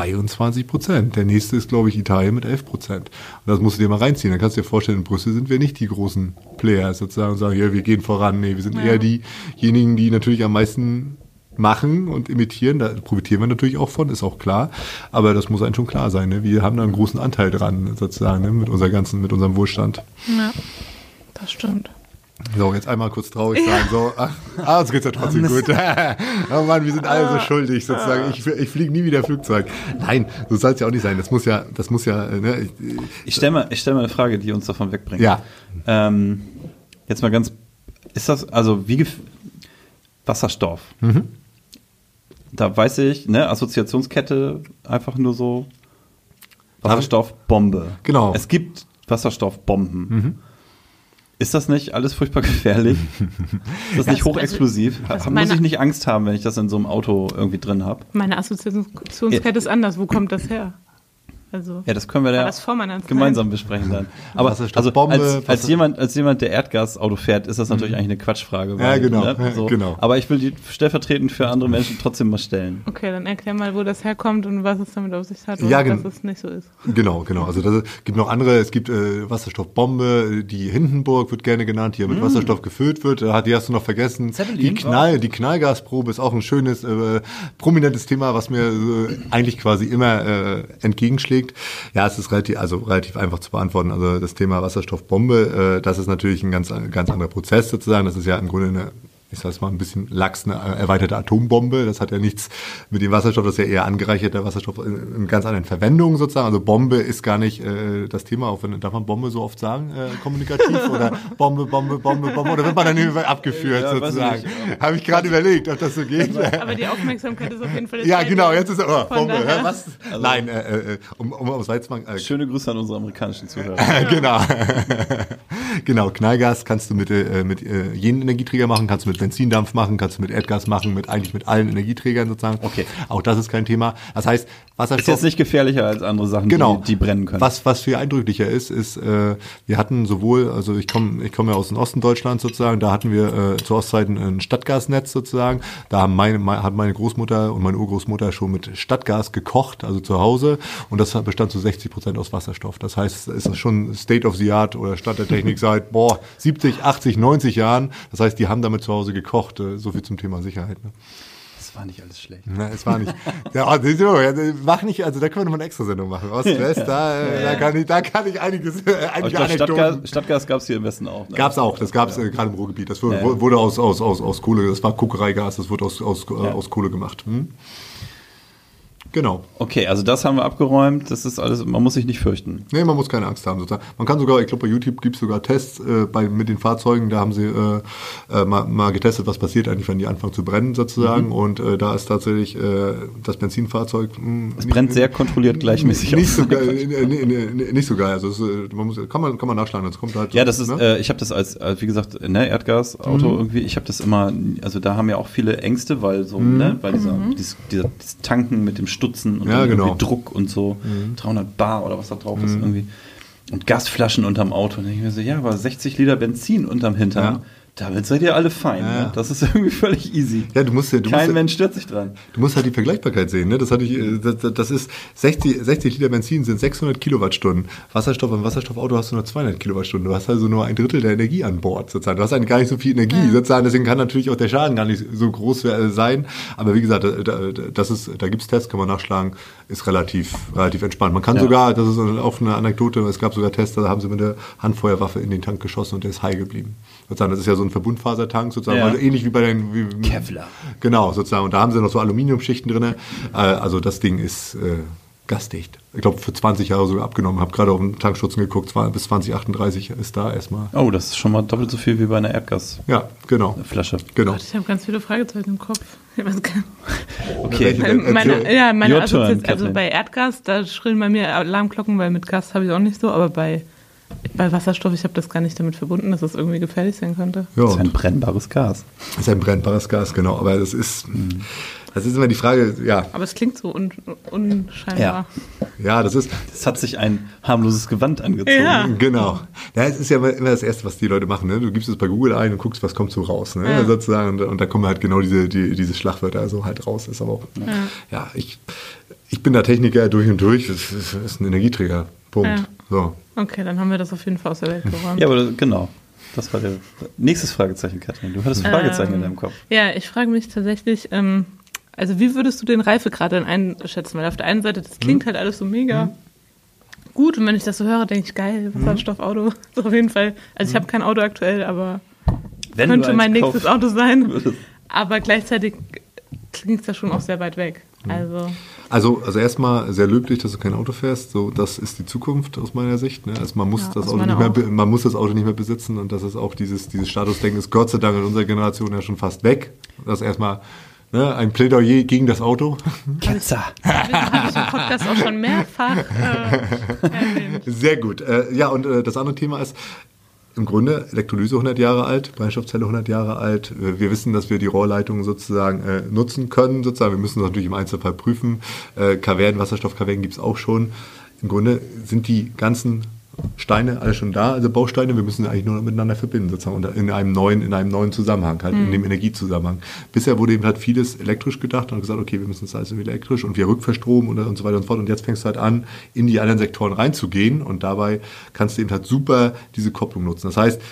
Speaker 3: 22%. Der nächste ist, glaube ich, Italien mit 11%. Und das musst du dir mal reinziehen. Dann kannst du dir vorstellen, in Brüssel sind wir nicht die großen Player sozusagen und sagen, ja, wir gehen voran. Nee, wir sind eher diejenigen, die natürlich am meisten machen und imitieren. Da profitieren wir natürlich auch von, ist auch klar. Aber das muss einem schon klar sein. Ne? Wir haben da einen großen Anteil dran sozusagen, ne? mit unserem Wohlstand.
Speaker 1: Ja, das stimmt.
Speaker 3: So, jetzt einmal kurz traurig sein. So, uns geht's ja trotzdem gut. Oh Mann, wir sind alle so schuldig sozusagen. Ich fliege nie wieder Flugzeug. Nein, so soll es ja auch nicht sein. Das muss ja. Ne?
Speaker 2: Ich stell mal eine Frage, die uns davon wegbringt.
Speaker 3: Ja.
Speaker 2: Jetzt mal ganz. Ist das also Wasserstoff? Da weiß ich, ne, Assoziationskette einfach nur so Wasserstoffbombe.
Speaker 3: Genau.
Speaker 2: Es gibt Wasserstoffbomben. Ist das nicht alles furchtbar gefährlich? Ist das nicht hochexplosiv? Muss ich nicht Angst haben, wenn ich das in so einem Auto irgendwie drin habe?
Speaker 1: Meine Assoziationskette ist anders. Wo kommt das her? Also,
Speaker 2: ja, das können wir gemeinsam besprechen dann. Aber also als jemand, der Erdgasauto fährt, ist das natürlich eigentlich eine Quatschfrage.
Speaker 3: Ja, genau. Genau.
Speaker 2: Aber ich will die stellvertretend für andere Menschen trotzdem mal stellen.
Speaker 1: Okay, dann erklär mal, wo das herkommt und was es damit auf sich hat, dass es nicht so ist.
Speaker 3: Genau. Also das gibt noch andere. Es gibt Wasserstoffbombe, die Hindenburg wird gerne genannt, die mit Wasserstoff gefüllt wird. Die hast du noch vergessen. Die Knallgasprobe ist auch ein schönes, prominentes Thema, was mir eigentlich quasi immer entgegenschlägt. Ja, es ist relativ einfach zu beantworten. Also das Thema Wasserstoffbombe, das ist natürlich ein ganz anderer Prozess sozusagen. Das ist ja im Grunde ich sag's mal ein bisschen lax, eine erweiterte Atombombe. Das hat ja nichts mit dem Wasserstoff, das ist ja eher angereicherter Wasserstoff in ganz anderen Verwendungen sozusagen. Also Bombe ist gar nicht das Thema, auch wenn, darf man Bombe so oft sagen, kommunikativ oder Bombe, oder wird man dann irgendwie abgeführt sozusagen? Habe ich gerade überlegt, ob das so geht.
Speaker 1: Aber die Aufmerksamkeit ist auf jeden Fall
Speaker 3: ja, genau, jetzt ist Bombe. Was? Also, nein, um es jetzt mal...
Speaker 2: schöne Grüße an unsere amerikanischen Zuhörer.
Speaker 3: Genau, Knallgas kannst du mit jenen Energieträger machen, kannst du mit Benzindampf machen, kannst du mit Erdgas machen, mit allen Energieträgern sozusagen.
Speaker 2: Okay.
Speaker 3: Auch das ist kein Thema. Das heißt, Wasserstoff...
Speaker 2: Ist jetzt nicht gefährlicher als andere Sachen, die brennen können.
Speaker 3: Was viel eindrücklicher ist, wir hatten sowohl, also ich komme ja aus dem Osten Deutschlands sozusagen, da hatten wir zu Ostzeiten ein Stadtgasnetz sozusagen. Da hat meine Großmutter und meine Urgroßmutter schon mit Stadtgas gekocht, also zu Hause. Und das bestand zu 60% aus Wasserstoff. Das heißt, es ist schon State of the Art oder Stand der Technik seit 70, 80, 90 Jahren. Das heißt, die haben damit zu Hause gekocht. So viel zum Thema Sicherheit. Ne?
Speaker 2: Das war nicht alles schlecht.
Speaker 3: Na, es war nicht. Mach nicht, also da können wir noch eine Extra-Sendung machen. Ost-West, da kann ich einige
Speaker 2: Stadtgas gab es hier im Westen auch. Ne?
Speaker 3: Gab's auch, das gab's gerade im Ruhrgebiet. Das wurde aus Kohle, das war Kokereigas, das wurde aus Kohle gemacht. Genau.
Speaker 2: Okay, also das haben wir abgeräumt. Das ist alles, man muss sich nicht fürchten.
Speaker 3: Nee, man muss keine Angst haben. Sozusagen. Man kann sogar, ich glaube, bei YouTube gibt es sogar Tests mit den Fahrzeugen. Da haben sie mal getestet, was passiert eigentlich, wenn die anfangen zu brennen sozusagen. Und da ist tatsächlich das Benzinfahrzeug...
Speaker 2: Es brennt sehr kontrolliert gleichmäßig
Speaker 3: nicht so geil. Nicht so geil. Also kann man nachschlagen. Das kommt halt
Speaker 2: ja, das ist, ich habe das als, wie gesagt, Erdgasauto irgendwie, ich habe das immer, also da haben ja auch viele Ängste, weil so, weil dieses Tanken mit dem Stutzen und irgendwie Druck und so 300 Bar oder was da drauf ist irgendwie und Gasflaschen unterm Auto und dann denke ich mir so, ja, aber 60 Liter Benzin unterm Hintern, damit seid ihr alle fein. Ja. Ne? Das ist irgendwie völlig easy.
Speaker 3: Ja,
Speaker 2: Kein Mensch stört sich dran.
Speaker 3: Du musst halt die Vergleichbarkeit sehen. Ne? Das ist 60 Liter Benzin sind 600 Kilowattstunden. Wasserstoff im Wasserstoffauto hast du nur 200 Kilowattstunden. Du hast also nur ein Drittel der Energie an Bord. Sozusagen. Du hast eigentlich gar nicht so viel Energie. Sozusagen. Deswegen kann natürlich auch der Schaden gar nicht so groß sein. Aber wie gesagt, da gibt's Tests, kann man nachschlagen, ist relativ entspannt. Man kann sogar, das ist auch eine Anekdote, es gab sogar Tests, da haben sie mit der Handfeuerwaffe in den Tank geschossen und der ist high geblieben. Sozusagen, das ist ja so ein Verbundfasertank, sozusagen, also ähnlich wie bei den...
Speaker 2: Kevlar.
Speaker 3: Genau, sozusagen. Und da haben sie noch so Aluminiumschichten drin. Also das Ding ist gasdicht. Ich glaube, für 20 Jahre sogar abgenommen. Habe gerade auf den Tankstutzen geguckt, bis 2038 ist da erstmal...
Speaker 2: Oh, das ist schon mal doppelt so viel wie bei einer Erdgasflasche.
Speaker 3: Ja, genau.
Speaker 2: Genau.
Speaker 1: Ich habe ganz viele Fragezeichen im Kopf.
Speaker 2: Okay.
Speaker 1: Meine Assoziation, also bei Erdgas, da schrillen bei mir Alarmglocken, weil mit Gas habe ich auch nicht so, aber bei Wasserstoff, ich habe das gar nicht damit verbunden, dass das irgendwie gefährlich sein könnte.
Speaker 2: Ja, das ist ein brennbares Gas.
Speaker 3: Das ist ein brennbares Gas, genau. Aber das ist immer die Frage, ja.
Speaker 1: Aber es klingt so unscheinbar.
Speaker 3: Ja, das
Speaker 2: hat sich ein harmloses Gewand angezogen.
Speaker 1: Ja.
Speaker 3: Genau. Ja, es ist ja immer das Erste, was die Leute machen. Ne? Du gibst es bei Google ein und guckst, was kommt so raus. Ne? Ja. Sozusagen. Und da kommen halt genau diese Schlagwörter so halt raus. Ist aber auch, ich bin da Techniker durch und durch. Das ist ein Energieträger. Punkt.
Speaker 1: Ja.
Speaker 3: So.
Speaker 1: Okay, dann haben wir das auf jeden Fall aus der Welt geräumt.
Speaker 2: Ja, aber genau. Das war der nächstes Fragezeichen, Katrin. Du hattest Fragezeichen in deinem Kopf.
Speaker 1: Ja, ich frage mich tatsächlich, also wie würdest du den Reifegrad dann einschätzen? Weil auf der einen Seite, das klingt halt alles so mega gut und wenn ich das so höre, denke ich, geil, Wasserstoffauto. So auf jeden Fall. Also ich habe kein Auto aktuell, aber könnte mein nächstes Auto sein. Aber gleichzeitig klingt es ja schon auch sehr weit weg. Also
Speaker 3: erstmal sehr löblich, dass du kein Auto fährst. So, das ist die Zukunft aus meiner Sicht. Ne? Also man muss das Auto nicht mehr besitzen und das ist auch dieses Statusdenken ist Gott sei Dank in unserer Generation ja schon fast weg. Das ist erstmal ein Plädoyer gegen das Auto.
Speaker 2: Ketzer.
Speaker 1: Habe ich im Podcast auch schon mehrfach erwähnt.
Speaker 3: Sehr gut. Und das andere Thema ist, im Grunde Elektrolyse 100 Jahre alt, Brennstoffzelle 100 Jahre alt. Wir wissen, dass wir die Rohrleitungen sozusagen nutzen können. Sozusagen. Wir müssen das natürlich im Einzelfall prüfen. Kavernen, Wasserstoffkavernen gibt es auch schon. Im Grunde sind die ganzen Steine alle schon da, also Bausteine, wir müssen eigentlich nur miteinander verbinden, sozusagen, und in einem neuen Zusammenhang, halt in dem Energiezusammenhang. Bisher wurde eben halt vieles elektrisch gedacht und gesagt, okay, wir müssen es alles elektrisch und wir rückverstromen und so weiter und so fort. Und jetzt fängst du halt an, in die anderen Sektoren reinzugehen und dabei kannst du eben halt super diese Kopplung nutzen. Das heißt,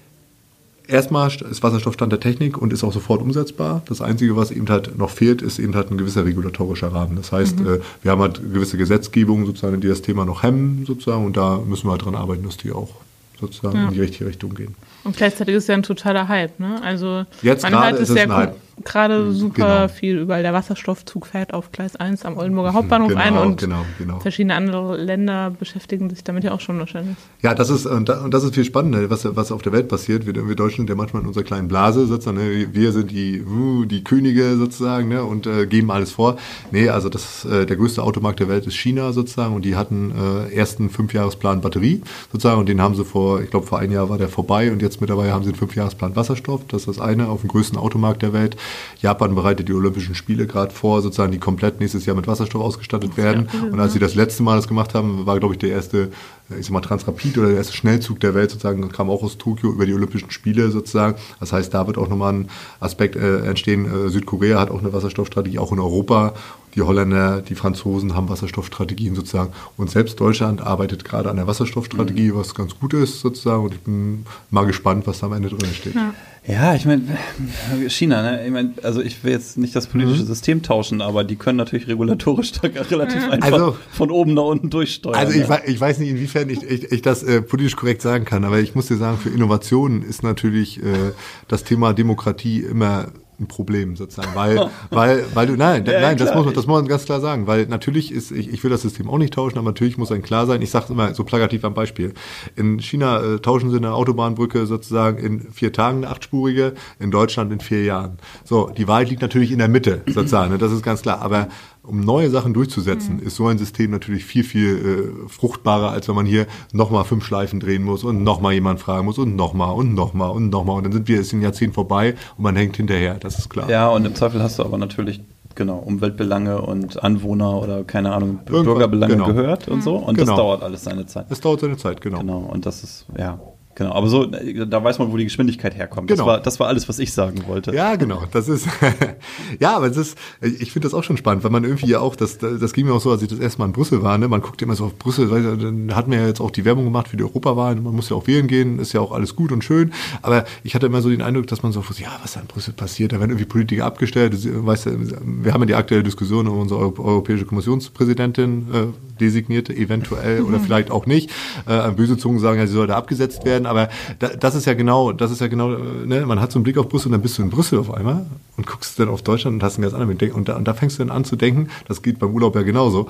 Speaker 3: erstmal ist Wasserstoff Stand der Technik und ist auch sofort umsetzbar. Das Einzige, was eben halt noch fehlt, ist eben halt ein gewisser regulatorischer Rahmen. Das heißt, wir haben halt gewisse Gesetzgebungen sozusagen, die das Thema noch hemmen sozusagen und da müssen wir halt dran arbeiten, dass die auch sozusagen in die richtige Richtung gehen.
Speaker 1: Und gleichzeitig ist es ja ein totaler Hype, ne? Also
Speaker 3: jetzt
Speaker 1: man hört es ja gerade super
Speaker 3: genau.
Speaker 1: viel überall. Der Wasserstoffzug fährt auf Gleis 1 am Oldenburger Hauptbahnhof ein und
Speaker 3: genau.
Speaker 1: verschiedene andere Länder beschäftigen sich damit ja auch schon wahrscheinlich.
Speaker 3: Ja, das ist viel spannender, was auf der Welt passiert. Wir Deutschen sind ja manchmal in unserer kleinen Blase sozusagen. Ne? Wir sind die Könige sozusagen, ne? Und geben alles vor. Nee, also der größte Automarkt der Welt ist China sozusagen und die hatten ersten 5-Jahresplan Batterie sozusagen und den haben sie vor 1 Jahr war der vorbei und jetzt mittlerweile haben sie einen 5-Jahresplan Wasserstoff. Das ist das eine auf dem größten Automarkt der Welt. Japan bereitet die Olympischen Spiele gerade vor, sozusagen, die komplett nächstes Jahr mit Wasserstoff ausgestattet werden. Und als sie das letzte Mal das gemacht haben, war, glaube ich, der erste, Transrapid oder der erste Schnellzug der Welt sozusagen, kam auch aus Tokio über die Olympischen Spiele sozusagen. Das heißt, da wird auch nochmal ein Aspekt entstehen. Südkorea hat auch eine Wasserstoffstrategie, auch in Europa. Die Holländer, die Franzosen haben Wasserstoffstrategien sozusagen. Und selbst Deutschland arbeitet gerade an der Wasserstoffstrategie, was ganz gut ist sozusagen. Und ich bin mal gespannt, was da am Ende drin steht.
Speaker 2: Ja, ich meine, China, ne? Ich meine, also ich will jetzt nicht das politische System tauschen, aber die können natürlich regulatorisch relativ einfach von oben nach unten durchsteuern.
Speaker 3: Also ich weiß nicht, inwiefern ich das politisch korrekt sagen kann, aber ich muss dir sagen, für Innovationen ist natürlich das Thema Demokratie immer ein Problem sozusagen, weil du, nein, das muss man ganz klar sagen, weil natürlich ich will das System auch nicht tauschen, aber natürlich muss ein klar sein, ich sage es immer so plakativ am Beispiel, in China tauschen sie eine Autobahnbrücke sozusagen in 4 Tagen, eine 8-spurige, in Deutschland in 4 Jahren. So, die Wahrheit liegt natürlich in der Mitte sozusagen, ne, das ist ganz klar, aber um neue Sachen durchzusetzen, ist so ein System natürlich viel fruchtbarer, als wenn man hier nochmal 5 Schleifen drehen muss und nochmal jemand fragen muss und nochmal. Und dann ist ein Jahrzehnt vorbei und man hängt hinterher, das ist klar.
Speaker 2: Ja, und im Zweifel hast du aber natürlich, Umweltbelange und Anwohner oder, keine Ahnung, Bürgerbelange gehört und so. Und das dauert alles seine Zeit.
Speaker 3: Es dauert seine Zeit, genau.
Speaker 2: Genau, und das ist, genau, aber so, da weiß man, wo die Geschwindigkeit herkommt.
Speaker 3: Genau.
Speaker 2: Das war alles, was ich sagen wollte.
Speaker 3: Ja, genau. Das ist, ja, aber ich finde das auch schon spannend, weil man irgendwie ja auch, das ging mir auch so, als ich das erste Mal in Brüssel war, ne, man guckt immer so auf Brüssel, weil dann hat man ja jetzt auch die Werbung gemacht für die Europawahl, man muss ja auch wählen gehen, ist ja auch alles gut und schön, aber ich hatte immer so den Eindruck, dass man so, was da in Brüssel passiert, da werden irgendwie Politiker abgestellt, weißt du, wir haben ja die aktuelle Diskussion um unsere europäische Kommissionspräsidentin designierte, eventuell oder vielleicht auch nicht. Böse Zungen sagen ja, sie soll da abgesetzt werden, aber das ist ja genau, ne, man hat so einen Blick auf Brüssel und dann bist du in Brüssel auf einmal und guckst dann auf Deutschland und hast einen ganz anderen Blick und da fängst du dann an zu denken, das geht beim Urlaub ja genauso,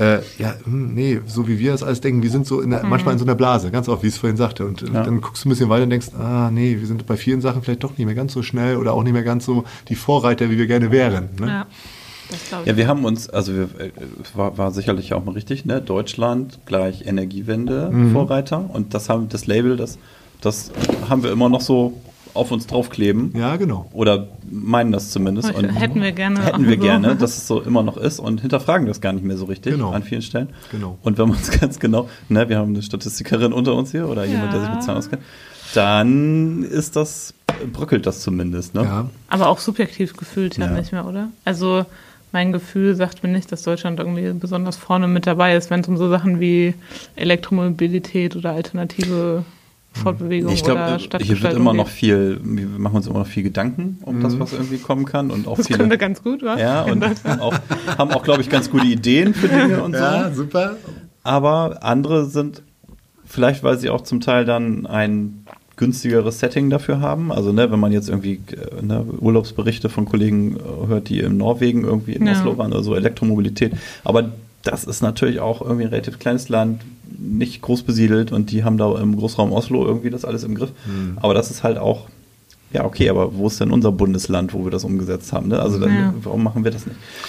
Speaker 3: nee, so wie wir das alles denken, wir sind so manchmal in so einer Blase, ganz oft, wie ich es vorhin sagte und dann guckst du ein bisschen weiter und denkst, nee, wir sind bei vielen Sachen vielleicht doch nicht mehr ganz so schnell oder auch nicht mehr ganz so die Vorreiter, wie wir gerne wären. Ne?
Speaker 1: Ja.
Speaker 2: Ja, wir haben uns, war sicherlich auch mal richtig, ne? Deutschland gleich Energiewende Vorreiter und das Label, das haben wir immer noch so auf uns draufkleben.
Speaker 3: Ja, genau.
Speaker 2: Oder meinen das zumindest. Und
Speaker 1: hätten wir
Speaker 2: gerne, dass es so immer noch ist und hinterfragen das gar nicht mehr so richtig an vielen Stellen.
Speaker 3: Genau.
Speaker 2: Und wenn man es ganz genau, ne, wir haben eine Statistikerin unter uns hier oder jemand, der sich mit Zahlen auskennt, dann bröckelt das zumindest. Ne?
Speaker 3: Ja.
Speaker 1: Aber auch subjektiv gefühlt nicht mehr, oder? Also mein Gefühl sagt mir nicht, dass Deutschland irgendwie besonders vorne mit dabei ist, wenn es um so Sachen wie Elektromobilität oder alternative Fortbewegung oder Stadtgestaltung geht.
Speaker 2: Hier wird immer noch wir machen uns immer noch viel Gedanken um das, was irgendwie kommen kann. Und auch
Speaker 1: das können wir ganz gut, was?
Speaker 2: Ja, und haben auch, glaube ich, ganz gute Ideen für Dinge und so.
Speaker 3: Ja, super.
Speaker 2: Aber andere sind, vielleicht weil sie auch zum Teil dann ein günstigeres Setting dafür haben. Also wenn man jetzt irgendwie Urlaubsberichte von Kollegen hört, die in Norwegen irgendwie in Oslo waren oder so, Elektromobilität. Aber das ist natürlich auch irgendwie ein relativ kleines Land, nicht groß besiedelt und die haben da im Großraum Oslo irgendwie das alles im Griff. Aber das ist halt auch, ja okay, aber wo ist denn unser Bundesland, wo wir das umgesetzt haben? Ne? Also warum machen wir das nicht?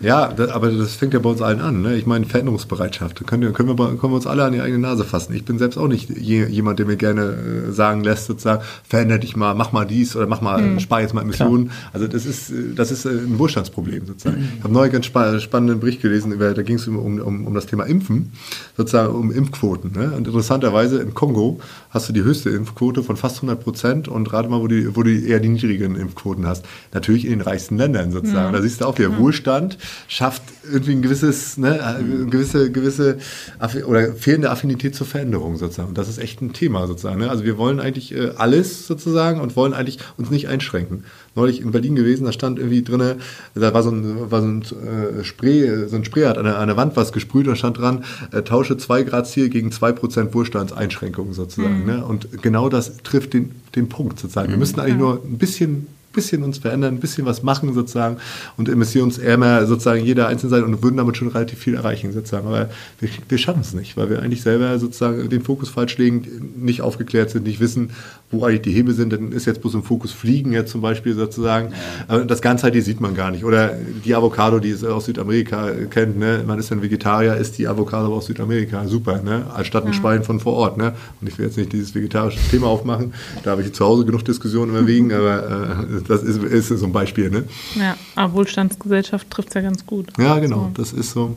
Speaker 3: Ja, aber das fängt ja bei uns allen an. Ne? Ich meine, Veränderungsbereitschaft. Können wir uns alle an die eigene Nase fassen. Ich bin selbst auch nicht jemand, der mir gerne sagen lässt, sozusagen, veränder dich mal, mach mal dies oder spar jetzt mal Emissionen. Klar. Also das ist ein Wohlstandsproblem sozusagen. Ich habe neulich einen spannenden Bericht gelesen, da ging es um das Thema Impfen, sozusagen um Impfquoten. Ne? Und interessanterweise im Kongo hast du die höchste Impfquote von fast 100% und rate mal, wo du eher die niedrigen Impfquoten hast. Natürlich in den reichsten Ländern sozusagen. Da siehst du auch wieder Wohlstand schafft irgendwie ein gewisses, gewisse oder fehlende Affinität zur Veränderung sozusagen. Und das ist echt ein Thema sozusagen. Ne? Also wir wollen eigentlich alles sozusagen und wollen eigentlich uns nicht einschränken. Neulich in Berlin gewesen, da stand irgendwie drin, da war so ein Spray hat an der Wand was gesprüht, da stand dran, tausche 2 Grad Ziel gegen 2% Wohlstandseinschränkungen sozusagen. Ne? Und genau das trifft den Punkt sozusagen. Wir müssen eigentlich nur ein bisschen uns verändern, ein bisschen was machen sozusagen und emissionsärmer sozusagen jeder einzelne sein und würden damit schon relativ viel erreichen sozusagen. Aber wir schaffen es nicht, weil wir eigentlich selber sozusagen den Fokus falsch legen, nicht aufgeklärt sind, nicht wissen, wo eigentlich die Hebel sind. Dann ist jetzt bloß im Fokus Fliegen jetzt zum Beispiel sozusagen. Aber das Ganzheitliche sieht man gar nicht. Oder die Avocado, die es aus Südamerika kennt, ne? Man ist ein Vegetarier, isst die Avocado aus Südamerika, super, ne? Anstatt ein Schwein von vor Ort. Ne? Und ich will jetzt nicht dieses vegetarische Thema aufmachen, da habe ich zu Hause genug Diskussionen immer wegen, aber das ist so ein Beispiel. Ne?
Speaker 1: Ja, aber Wohlstandsgesellschaft trifft es ja ganz gut.
Speaker 3: Ja, genau, das ist so.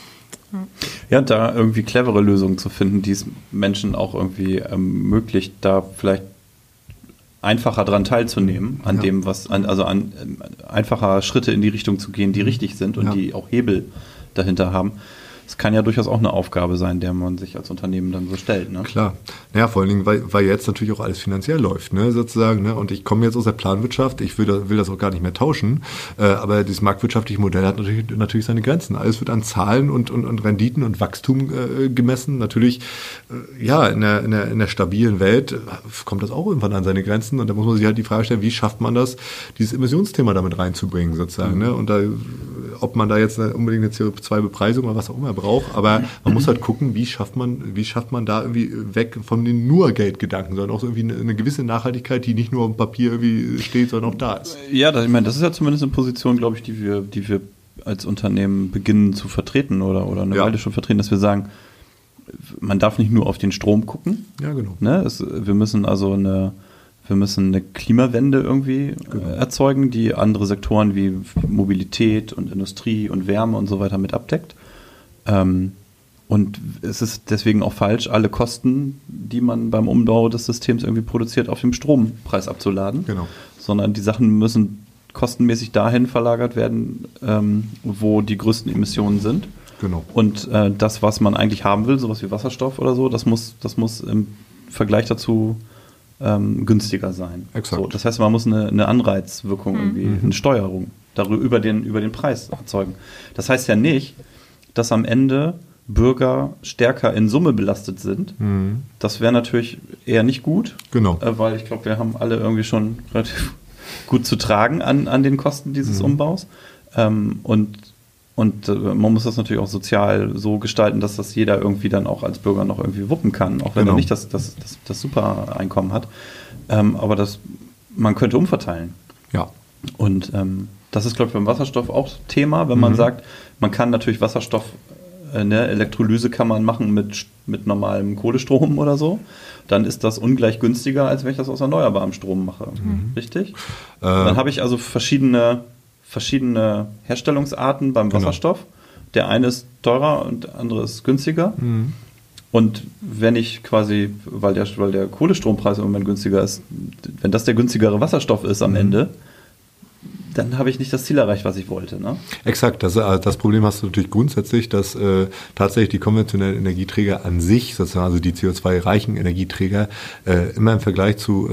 Speaker 2: Ja, da irgendwie clevere Lösungen zu finden, die es Menschen auch irgendwie ermöglicht, da vielleicht einfacher dran teilzunehmen, an dem, an einfacher Schritte in die Richtung zu gehen, die richtig sind und die auch Hebel dahinter haben. Das kann ja durchaus auch eine Aufgabe sein, der man sich als Unternehmen dann so stellt. Ne?
Speaker 3: Klar. Naja, vor allen Dingen, weil jetzt natürlich auch alles finanziell läuft, ne, sozusagen. Ne? Und ich komme jetzt aus der Planwirtschaft, ich will das auch gar nicht mehr tauschen, aber dieses marktwirtschaftliche Modell hat natürlich seine Grenzen. Alles wird an Zahlen und Renditen und Wachstum gemessen. Natürlich, in der stabilen Welt kommt das auch irgendwann an seine Grenzen und da muss man sich halt die Frage stellen, wie schafft man das, dieses Emissionsthema damit reinzubringen, sozusagen. Ne? Und ob man da jetzt unbedingt eine CO2-Bepreisung oder was auch immer braucht, aber man muss halt gucken, wie schafft man da irgendwie weg von den nur Geldgedanken, sondern auch so irgendwie eine gewisse Nachhaltigkeit, die nicht nur auf dem Papier irgendwie steht, sondern auch da ist.
Speaker 2: Ja, das ist ja zumindest eine Position, glaube ich, die wir als Unternehmen beginnen zu vertreten oder eine Weile schon vertreten, dass wir sagen, man darf nicht nur auf den Strom gucken.
Speaker 3: Ja, genau.
Speaker 2: Ne? Wir müssen eine Klimawende irgendwie erzeugen, die andere Sektoren wie Mobilität und Industrie und Wärme und so weiter mit abdeckt. Und es ist deswegen auch falsch, alle Kosten, die man beim Umbau des Systems irgendwie produziert, auf dem Strompreis abzuladen.
Speaker 3: Genau.
Speaker 2: Sondern die Sachen müssen kostenmäßig dahin verlagert werden, wo die größten Emissionen sind.
Speaker 3: Genau.
Speaker 2: Und das, was man eigentlich haben will, sowas wie Wasserstoff oder so, das muss im Vergleich dazu günstiger sein.
Speaker 3: Exakt.
Speaker 2: So, das heißt, man muss eine Anreizwirkung irgendwie, eine Steuerung über den Preis erzeugen. Das heißt ja nicht, dass am Ende Bürger stärker in Summe belastet sind. Das wäre natürlich eher nicht gut.
Speaker 3: Genau.
Speaker 2: Weil ich glaube, wir haben alle irgendwie schon relativ gut zu tragen an den Kosten dieses Umbaus. Und man muss das natürlich auch sozial so gestalten, dass das jeder irgendwie dann auch als Bürger noch irgendwie wuppen kann, auch wenn er nicht das Supereinkommen hat. Aber man könnte umverteilen.
Speaker 3: Ja.
Speaker 2: Und das ist, glaube ich, beim Wasserstoff auch Thema, wenn man sagt, man kann natürlich Wasserstoff, Elektrolyse kann man machen mit normalem Kohlestrom oder so, dann ist das ungleich günstiger, als wenn ich das aus erneuerbarem Strom mache. Richtig? Dann habe ich also verschiedene Herstellungsarten beim Wasserstoff. Genau. Der eine ist teurer und der andere ist günstiger. Und wenn ich quasi, weil der Kohlestrompreis im Moment günstiger ist, wenn das der günstigere Wasserstoff ist am Ende, dann habe ich nicht das Ziel erreicht, was ich wollte. Ne?
Speaker 3: Exakt. Das Problem hast du natürlich grundsätzlich, dass tatsächlich die konventionellen Energieträger an sich, sozusagen, also die CO2-reichen Energieträger, immer im Vergleich zu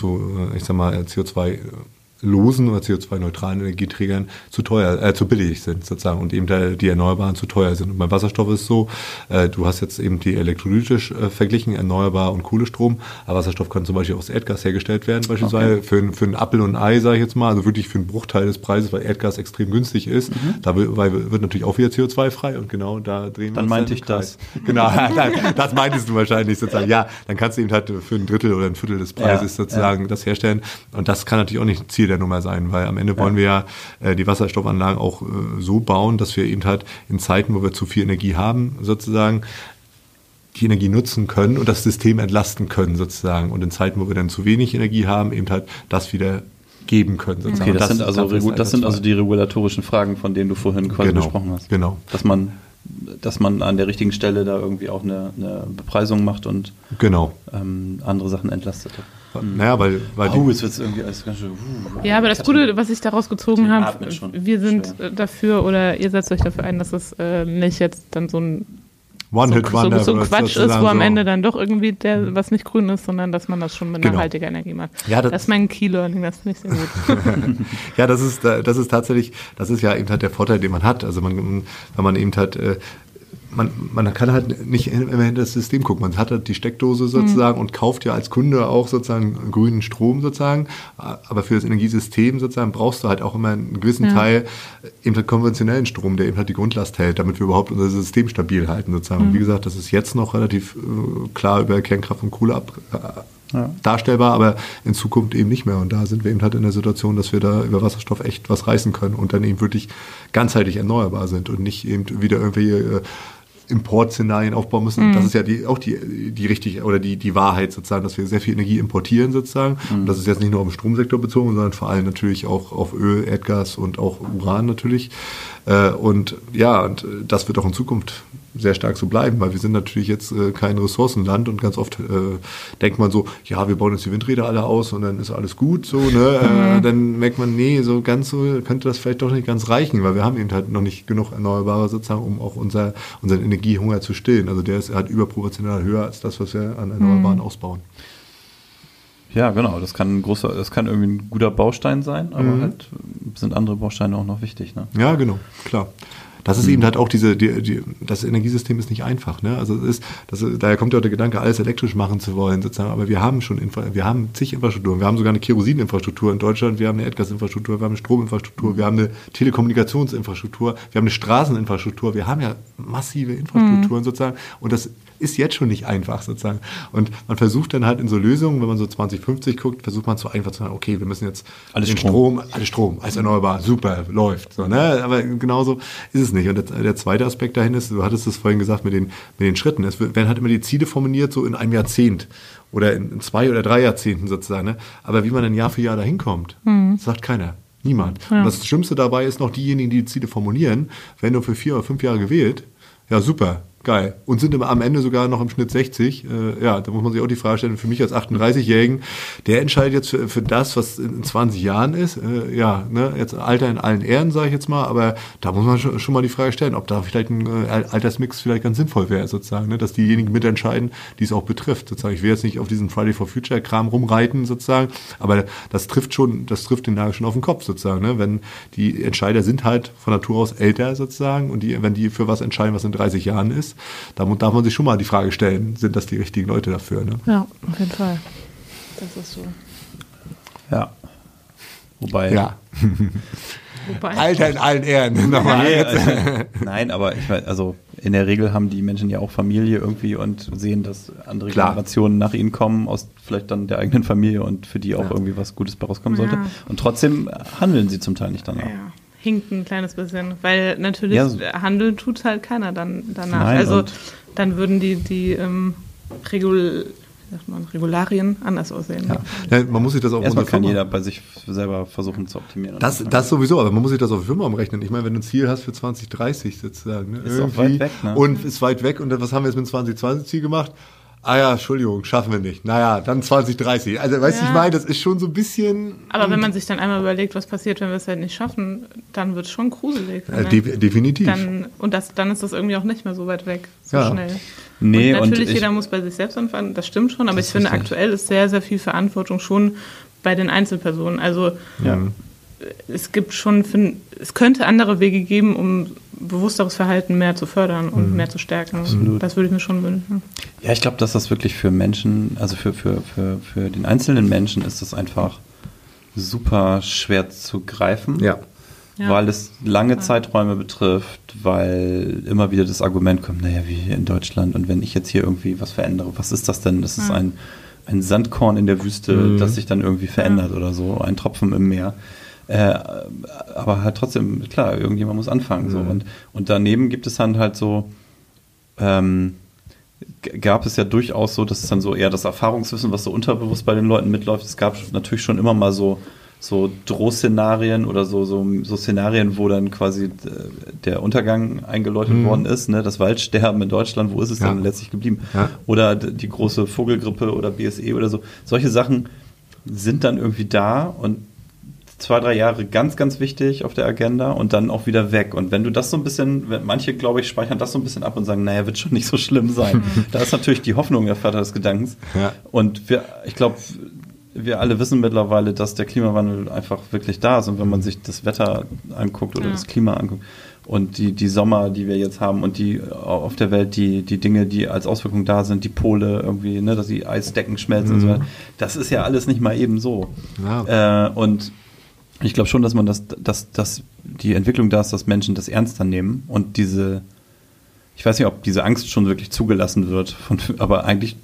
Speaker 3: CO2 losen oder CO2-neutralen Energieträgern zu billig sind sozusagen und eben die Erneuerbaren zu teuer sind. Und beim Wasserstoff ist es so, du hast jetzt eben die elektrolytisch verglichen, Erneuerbar und Kohlestrom, aber Wasserstoff kann zum Beispiel aus Erdgas hergestellt werden, beispielsweise für einen Apfel und ein Ei, sage ich jetzt mal, also wirklich für einen Bruchteil des Preises, weil Erdgas extrem günstig ist. Da wird natürlich auch wieder CO2 frei und genau da drehen wir
Speaker 2: dann
Speaker 3: uns
Speaker 2: meinte ich das.
Speaker 3: Genau, das meintest du wahrscheinlich sozusagen. Ja, dann kannst du eben halt für ein Drittel oder ein Viertel des Preises sozusagen das herstellen und das kann natürlich auch nicht Ziel Fehlernummer sein, weil am Ende wollen wir ja die Wasserstoffanlagen auch so bauen, dass wir eben halt in Zeiten, wo wir zu viel Energie haben, sozusagen, die Energie nutzen können und das System entlasten können sozusagen. Und in Zeiten, wo wir dann zu wenig Energie haben, eben halt das wieder geben können. Sozusagen.
Speaker 2: Okay, das sind also die regulatorischen Fragen, von denen du vorhin quasi gesprochen hast.
Speaker 3: Genau.
Speaker 2: Dass man an der richtigen Stelle da irgendwie auch eine Bepreisung macht und andere Sachen entlastet.
Speaker 3: Naja, weil
Speaker 2: jetzt wird es irgendwie alles ganz schön.
Speaker 1: Ja, aber das Gute, was ich daraus gezogen habe, wir sind dafür oder ihr setzt euch dafür ein, dass es nicht jetzt dann so ein
Speaker 3: One-Hit-Wonder
Speaker 1: so ein Quatsch ist, wo am Ende dann doch irgendwie was nicht grün ist, sondern dass man das schon mit nachhaltiger Energie macht. Ja, das ist mein Key-Learning, das finde ich sehr gut.
Speaker 3: Ja, das ist tatsächlich, das ist ja eben halt der Vorteil, den man hat. Also wenn man eben halt man kann halt nicht immer hinter das System gucken. Man hat halt die Steckdose sozusagen und kauft ja als Kunde auch sozusagen grünen Strom sozusagen. Aber für das Energiesystem sozusagen brauchst du halt auch immer einen gewissen Teil eben halt konventionellen Strom, der eben halt die Grundlast hält, damit wir überhaupt unser System stabil halten sozusagen. Und wie gesagt, das ist jetzt noch relativ klar über Kernkraft und Kohle darstellbar, aber in Zukunft eben nicht mehr. Und da sind wir eben halt in der Situation, dass wir da über Wasserstoff echt was reißen können und dann eben wirklich ganzheitlich erneuerbar sind und nicht eben wieder irgendwelche Importszenarien aufbauen müssen. Das ist ja die richtige oder die Wahrheit sozusagen, dass wir sehr viel Energie importieren sozusagen. Und das ist jetzt nicht nur auf den Stromsektor bezogen, sondern vor allem natürlich auch auf Öl, Erdgas und auch Uran natürlich. Und das wird auch in Zukunft sehr stark so bleiben, weil wir sind natürlich jetzt kein Ressourcenland und ganz oft denkt man so, ja, wir bauen jetzt die Windräder alle aus und dann ist alles gut, so, ne? Dann merkt man, nee, so ganz so könnte das vielleicht doch nicht ganz reichen, weil wir haben eben halt noch nicht genug Erneuerbare sozusagen, um auch unseren Energiehunger zu stillen. Also der ist halt überproportional höher als das, was wir an Erneuerbaren ausbauen.
Speaker 2: Ja, genau, das kann irgendwie ein guter Baustein sein, aber halt sind andere Bausteine auch noch wichtig, ne?
Speaker 3: Ja, genau, klar. Das ist eben halt auch das Energiesystem ist nicht einfach, ne? Also daher kommt ja auch der Gedanke, alles elektrisch machen zu wollen, sozusagen. Aber wir haben zig Infrastrukturen. Wir haben sogar eine Kerosininfrastruktur in Deutschland. Wir haben eine Erdgasinfrastruktur. Wir haben eine Strominfrastruktur. Wir haben eine Telekommunikationsinfrastruktur. Wir haben eine Straßeninfrastruktur. Wir haben ja massive Infrastrukturen sozusagen. Und das ist jetzt schon nicht einfach sozusagen. Und man versucht dann halt in so Lösungen, wenn man so 2050 guckt, versucht man so einfach zu sagen, okay, wir müssen jetzt alles Strom, alles erneuerbar, super, läuft. So, ne? Aber genauso ist es nicht. Und der zweite Aspekt dahin ist, du hattest es vorhin gesagt mit den Schritten, es werden halt immer die Ziele formuliert, so in einem Jahrzehnt oder in 2 oder 3 Jahrzehnten sozusagen. Ne? Aber wie man dann Jahr für Jahr dahin kommt, sagt keiner. Niemand. Ja. Und das Schlimmste dabei ist noch diejenigen, die Ziele formulieren, werden nur für 4 oder 5 Jahre gewählt. Ja, super. Geil. Und sind am Ende sogar noch im Schnitt 60. Da muss man sich auch die Frage stellen, für mich als 38-Jährigen, der entscheidet jetzt für das, was in 20 Jahren ist. Jetzt Alter in allen Ehren, sage ich jetzt mal, aber da muss man schon mal die Frage stellen, ob da vielleicht ein Altersmix vielleicht ganz sinnvoll wäre, sozusagen, ne? Dass diejenigen mitentscheiden, die es auch betrifft. Sozusagen. Ich will jetzt nicht auf diesen Friday for Future-Kram rumreiten, sozusagen, aber das trifft den Nagel schon auf den Kopf, sozusagen. Ne? Wenn die Entscheider sind halt von Natur aus älter, sozusagen, und wenn die für was entscheiden, was in 30 Jahren ist, da darf man sich schon mal die Frage stellen, sind das die richtigen Leute dafür? Ne?
Speaker 1: Ja, auf jeden Fall. Das ist so.
Speaker 2: Ja. Wobei.
Speaker 3: Alter in allen Ehren.
Speaker 2: Nein, aber ich meine, also in der Regel haben die Menschen ja auch Familie irgendwie und sehen, dass andere Generationen nach ihnen kommen, aus vielleicht dann der eigenen Familie und für die auch irgendwie was Gutes bei rauskommen sollte. Und trotzdem handeln sie zum Teil nicht danach. Ja.
Speaker 1: Hinkt ein kleines bisschen, weil natürlich handeln tut halt keiner dann danach. Nein, also dann würden die Regularien anders aussehen.
Speaker 3: Ja, man muss sich das auch
Speaker 2: erstmal kann jeder bei sich selber versuchen zu optimieren.
Speaker 3: Das sowieso, aber man muss sich das auf Firma umrechnen. Ich meine, wenn du ein Ziel hast für 2030 sozusagen, ne,
Speaker 2: ist auch weit weg, ne?
Speaker 3: Und ist weit weg. Und was haben wir jetzt mit dem 2020 Ziel gemacht? Ah ja, Entschuldigung, schaffen wir nicht. Naja, dann 2030. Also, weißt du, ich meine, das ist schon so ein bisschen...
Speaker 1: Aber wenn man sich dann einmal überlegt, was passiert, wenn wir es halt nicht schaffen, dann wird es schon gruselig.
Speaker 3: Definitiv.
Speaker 1: Dann ist das irgendwie auch nicht mehr so weit weg, so schnell.
Speaker 2: Nee,
Speaker 1: und natürlich, jeder muss bei sich selbst anfangen, das stimmt schon, aber ich finde, aktuell ist sehr, sehr viel Verantwortung schon bei den Einzelpersonen. Also es gibt schon, es könnte andere Wege geben, um bewussteres Verhalten mehr zu fördern und mehr zu stärken.
Speaker 2: Absolut.
Speaker 1: Das würde ich mir schon wünschen.
Speaker 2: Ja, ich glaube, dass das wirklich für Menschen, also für den einzelnen Menschen ist das einfach super schwer zu greifen.
Speaker 3: Ja.
Speaker 2: Weil es lange Zeiträume betrifft, weil immer wieder das Argument kommt, naja, wie hier in Deutschland und wenn ich jetzt hier irgendwie was verändere, was ist das denn? Das ist ein ein Sandkorn in der Wüste, das sich dann irgendwie verändert oder so, ein Tropfen im Meer. Aber halt trotzdem, klar, irgendjemand muss anfangen. So. Und daneben gibt es dann halt so, gab es ja durchaus so, dass es dann so eher das Erfahrungswissen, was so unterbewusst bei den Leuten mitläuft. Es gab natürlich schon immer mal so Drohszenarien oder so Szenarien, wo dann quasi der Untergang eingeläutet worden ist, ne? Das Waldsterben in Deutschland, wo ist es dann letztlich geblieben? Ja. Oder die große Vogelgrippe oder BSE oder so. Solche Sachen sind dann irgendwie da und 2-3 Jahre ganz, ganz wichtig auf der Agenda und dann auch wieder weg. Und wenn du das so ein bisschen, manche, glaube ich, speichern das so ein bisschen ab und sagen, naja, wird schon nicht so schlimm sein. Da ist natürlich die Hoffnung der Vater des Gedankens. Ja. Und ich glaube, wir alle wissen mittlerweile, dass der Klimawandel einfach wirklich da ist. Und wenn man sich das Wetter anguckt oder das Klima anguckt und die Sommer, die wir jetzt haben und die auf der Welt, die Dinge, die als Auswirkung da sind, die Pole irgendwie, ne, dass die Eisdecken schmelzen und so weiter, das ist ja alles nicht mal eben so. Ja. Und ich glaube schon, dass man dass die Entwicklung da ist, dass Menschen das ernster nehmen und ich weiß nicht, ob diese Angst schon wirklich zugelassen wird, aber eigentlich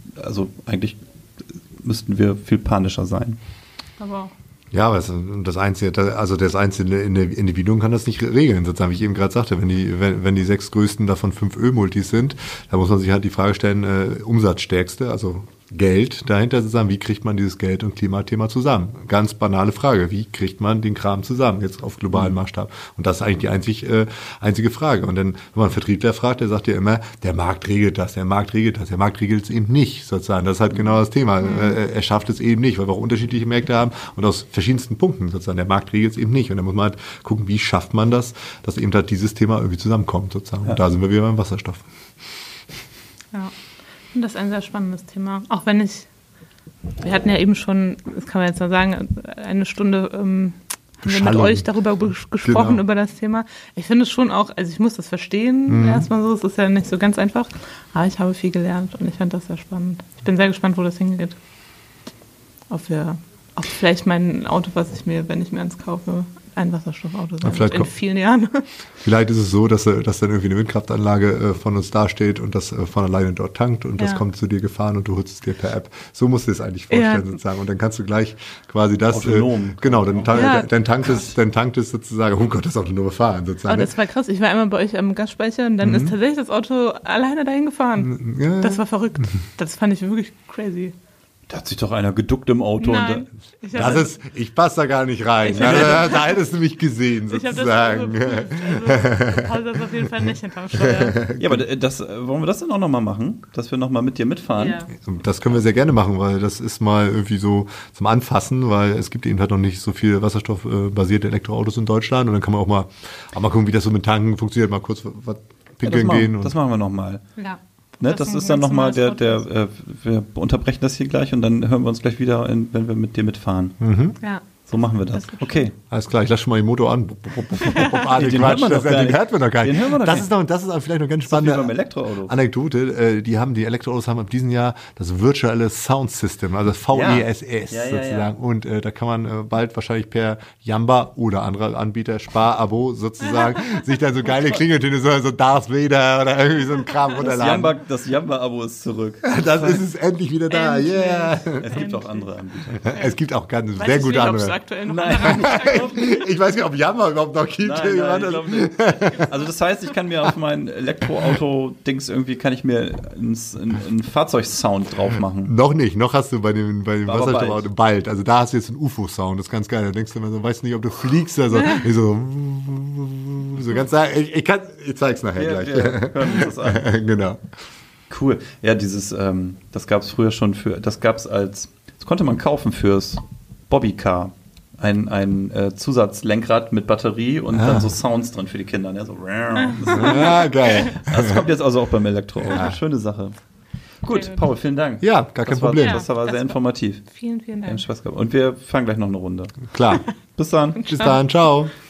Speaker 2: müssten wir viel panischer sein.
Speaker 1: Aber auch.
Speaker 3: Ja, aber das einzelne Individuum kann das nicht regeln, sozusagen, wie ich eben gerade sagte, wenn die 6 größten davon 5 Ölmultis sind, da muss man sich halt die Frage stellen, Umsatzstärkste, also Geld dahinter zusammen, wie kriegt man dieses Geld- und Klimathema zusammen? Ganz banale Frage, wie kriegt man den Kram zusammen, jetzt auf globalen Maßstab? Und das ist eigentlich die einzige Frage. Und dann, wenn man einen Vertriebler fragt, der sagt ja immer, der Markt regelt das, der Markt regelt es eben nicht, sozusagen. Das ist halt genau das Thema. Er schafft es eben nicht, weil wir auch unterschiedliche Märkte haben und aus verschiedensten Punkten, sozusagen. Der Markt regelt es eben nicht. Und dann muss man halt gucken, wie schafft man das, dass eben halt dieses Thema irgendwie zusammenkommt, sozusagen. Ja. Und da sind wir wieder beim Wasserstoff.
Speaker 1: Ja. Und das ist ein sehr spannendes Thema. Auch wenn wir hatten ja eben schon, das kann man jetzt mal sagen, eine Stunde haben wir mit euch darüber gesprochen, über das Thema. Ich finde es schon auch, also ich muss das verstehen, erstmal so, es ist ja nicht so ganz einfach, aber ich habe viel gelernt und ich fand das sehr spannend. Ich bin sehr gespannt, wo das hingeht. Ob vielleicht mein Auto, wenn ich mir eins kaufe, ein Wasserstoffauto sein wird in vielen Jahren.
Speaker 3: Vielleicht ist es so, dass dann irgendwie eine Windkraftanlage von uns dasteht und das von alleine dort tankt und das kommt zu dir gefahren und du holst es dir per App. So musst du es eigentlich vorstellen, sozusagen. Und dann kannst du gleich quasi das
Speaker 2: autonom.
Speaker 3: Genau, dann tankt es sozusagen, oh Gott, das autonome Fahren sozusagen.
Speaker 1: Aber das war krass. Ich war einmal bei euch am Gasspeicher und dann ist tatsächlich das Auto alleine dahin gefahren. Ja. Das war verrückt. Das fand ich wirklich crazy.
Speaker 2: Da hat sich doch einer geduckt im Auto.
Speaker 1: Nein,
Speaker 3: ich passe da gar nicht rein. Da hättest du mich gesehen, sozusagen.
Speaker 1: Paul ist auf jeden Fall nicht hinterm Steuer.
Speaker 2: Ja, aber wollen wir das dann auch nochmal machen? Dass wir nochmal mit dir mitfahren?
Speaker 1: Ja.
Speaker 3: Das können wir sehr gerne machen, weil das ist mal irgendwie so zum Anfassen, weil es gibt eben halt noch nicht so viele wasserstoffbasierte Elektroautos in Deutschland und dann kann man auch mal gucken, wie das so mit Tanken funktioniert, mal kurz was pinkeln gehen.
Speaker 2: Das machen wir nochmal.
Speaker 1: Ja.
Speaker 2: Ne, das ist dann nochmal wir unterbrechen das hier gleich und dann hören wir uns gleich wieder, wenn wir mit dir mitfahren.
Speaker 1: Ja.
Speaker 2: So machen wir das. Okay.
Speaker 3: Alles klar, ich lasse schon mal den Motor an.
Speaker 2: Den hört man
Speaker 3: noch gar nicht. Das ist vielleicht noch ganz spannende
Speaker 2: beim Elektroauto.
Speaker 3: Anekdote. Die Elektroautos haben ab diesem Jahr das virtuelle Sound System, also VESS sozusagen. Ja. Und da kann man bald wahrscheinlich per Jamba oder andere Anbieter, Spar-Abo sozusagen, sich dann so geile Klingeltöne, so Darth Vader oder irgendwie so ein Kram runterladen.
Speaker 2: Das Jamba-Abo ist zurück.
Speaker 3: Das ist es endlich wieder da. Yeah.
Speaker 2: Es gibt auch andere Anbieter.
Speaker 3: Es gibt auch ganz sehr gute andere.
Speaker 1: Aktuell noch
Speaker 3: ich weiß nicht, ob Yamaha überhaupt noch gibt.
Speaker 2: Nein, ich glaube nicht. Also das heißt, ich kann mir auf mein Elektroauto-Dings kann ich mir einen Fahrzeugsound drauf machen.
Speaker 3: Noch nicht, noch hast du bei dem Wasserstoffauto bald. Also da hast du jetzt einen UFO-Sound, das ist ganz geil. Da denkst du immer so, weißt nicht, ob du fliegst oder so. So ganz ich zeig's nachher gleich.
Speaker 2: Wir hören uns das an.
Speaker 3: Genau.
Speaker 2: Cool. Ja, das gab es früher schon das konnte man kaufen fürs Bobbycar. Ein Zusatzlenkrad mit Batterie und dann so Sounds drin für die Kinder. Ne? So.
Speaker 3: Geil.
Speaker 2: Das kommt jetzt also auch beim Elektroauto. Ja. Schöne Sache. Gut, Paul, vielen Dank.
Speaker 3: Ja, gar kein Problem.
Speaker 2: Das war sehr informativ.
Speaker 1: Vielen, vielen Dank.
Speaker 2: Und wir fahren gleich noch eine Runde.
Speaker 3: Klar.
Speaker 2: Bis dann.
Speaker 3: Bis dann. Ciao.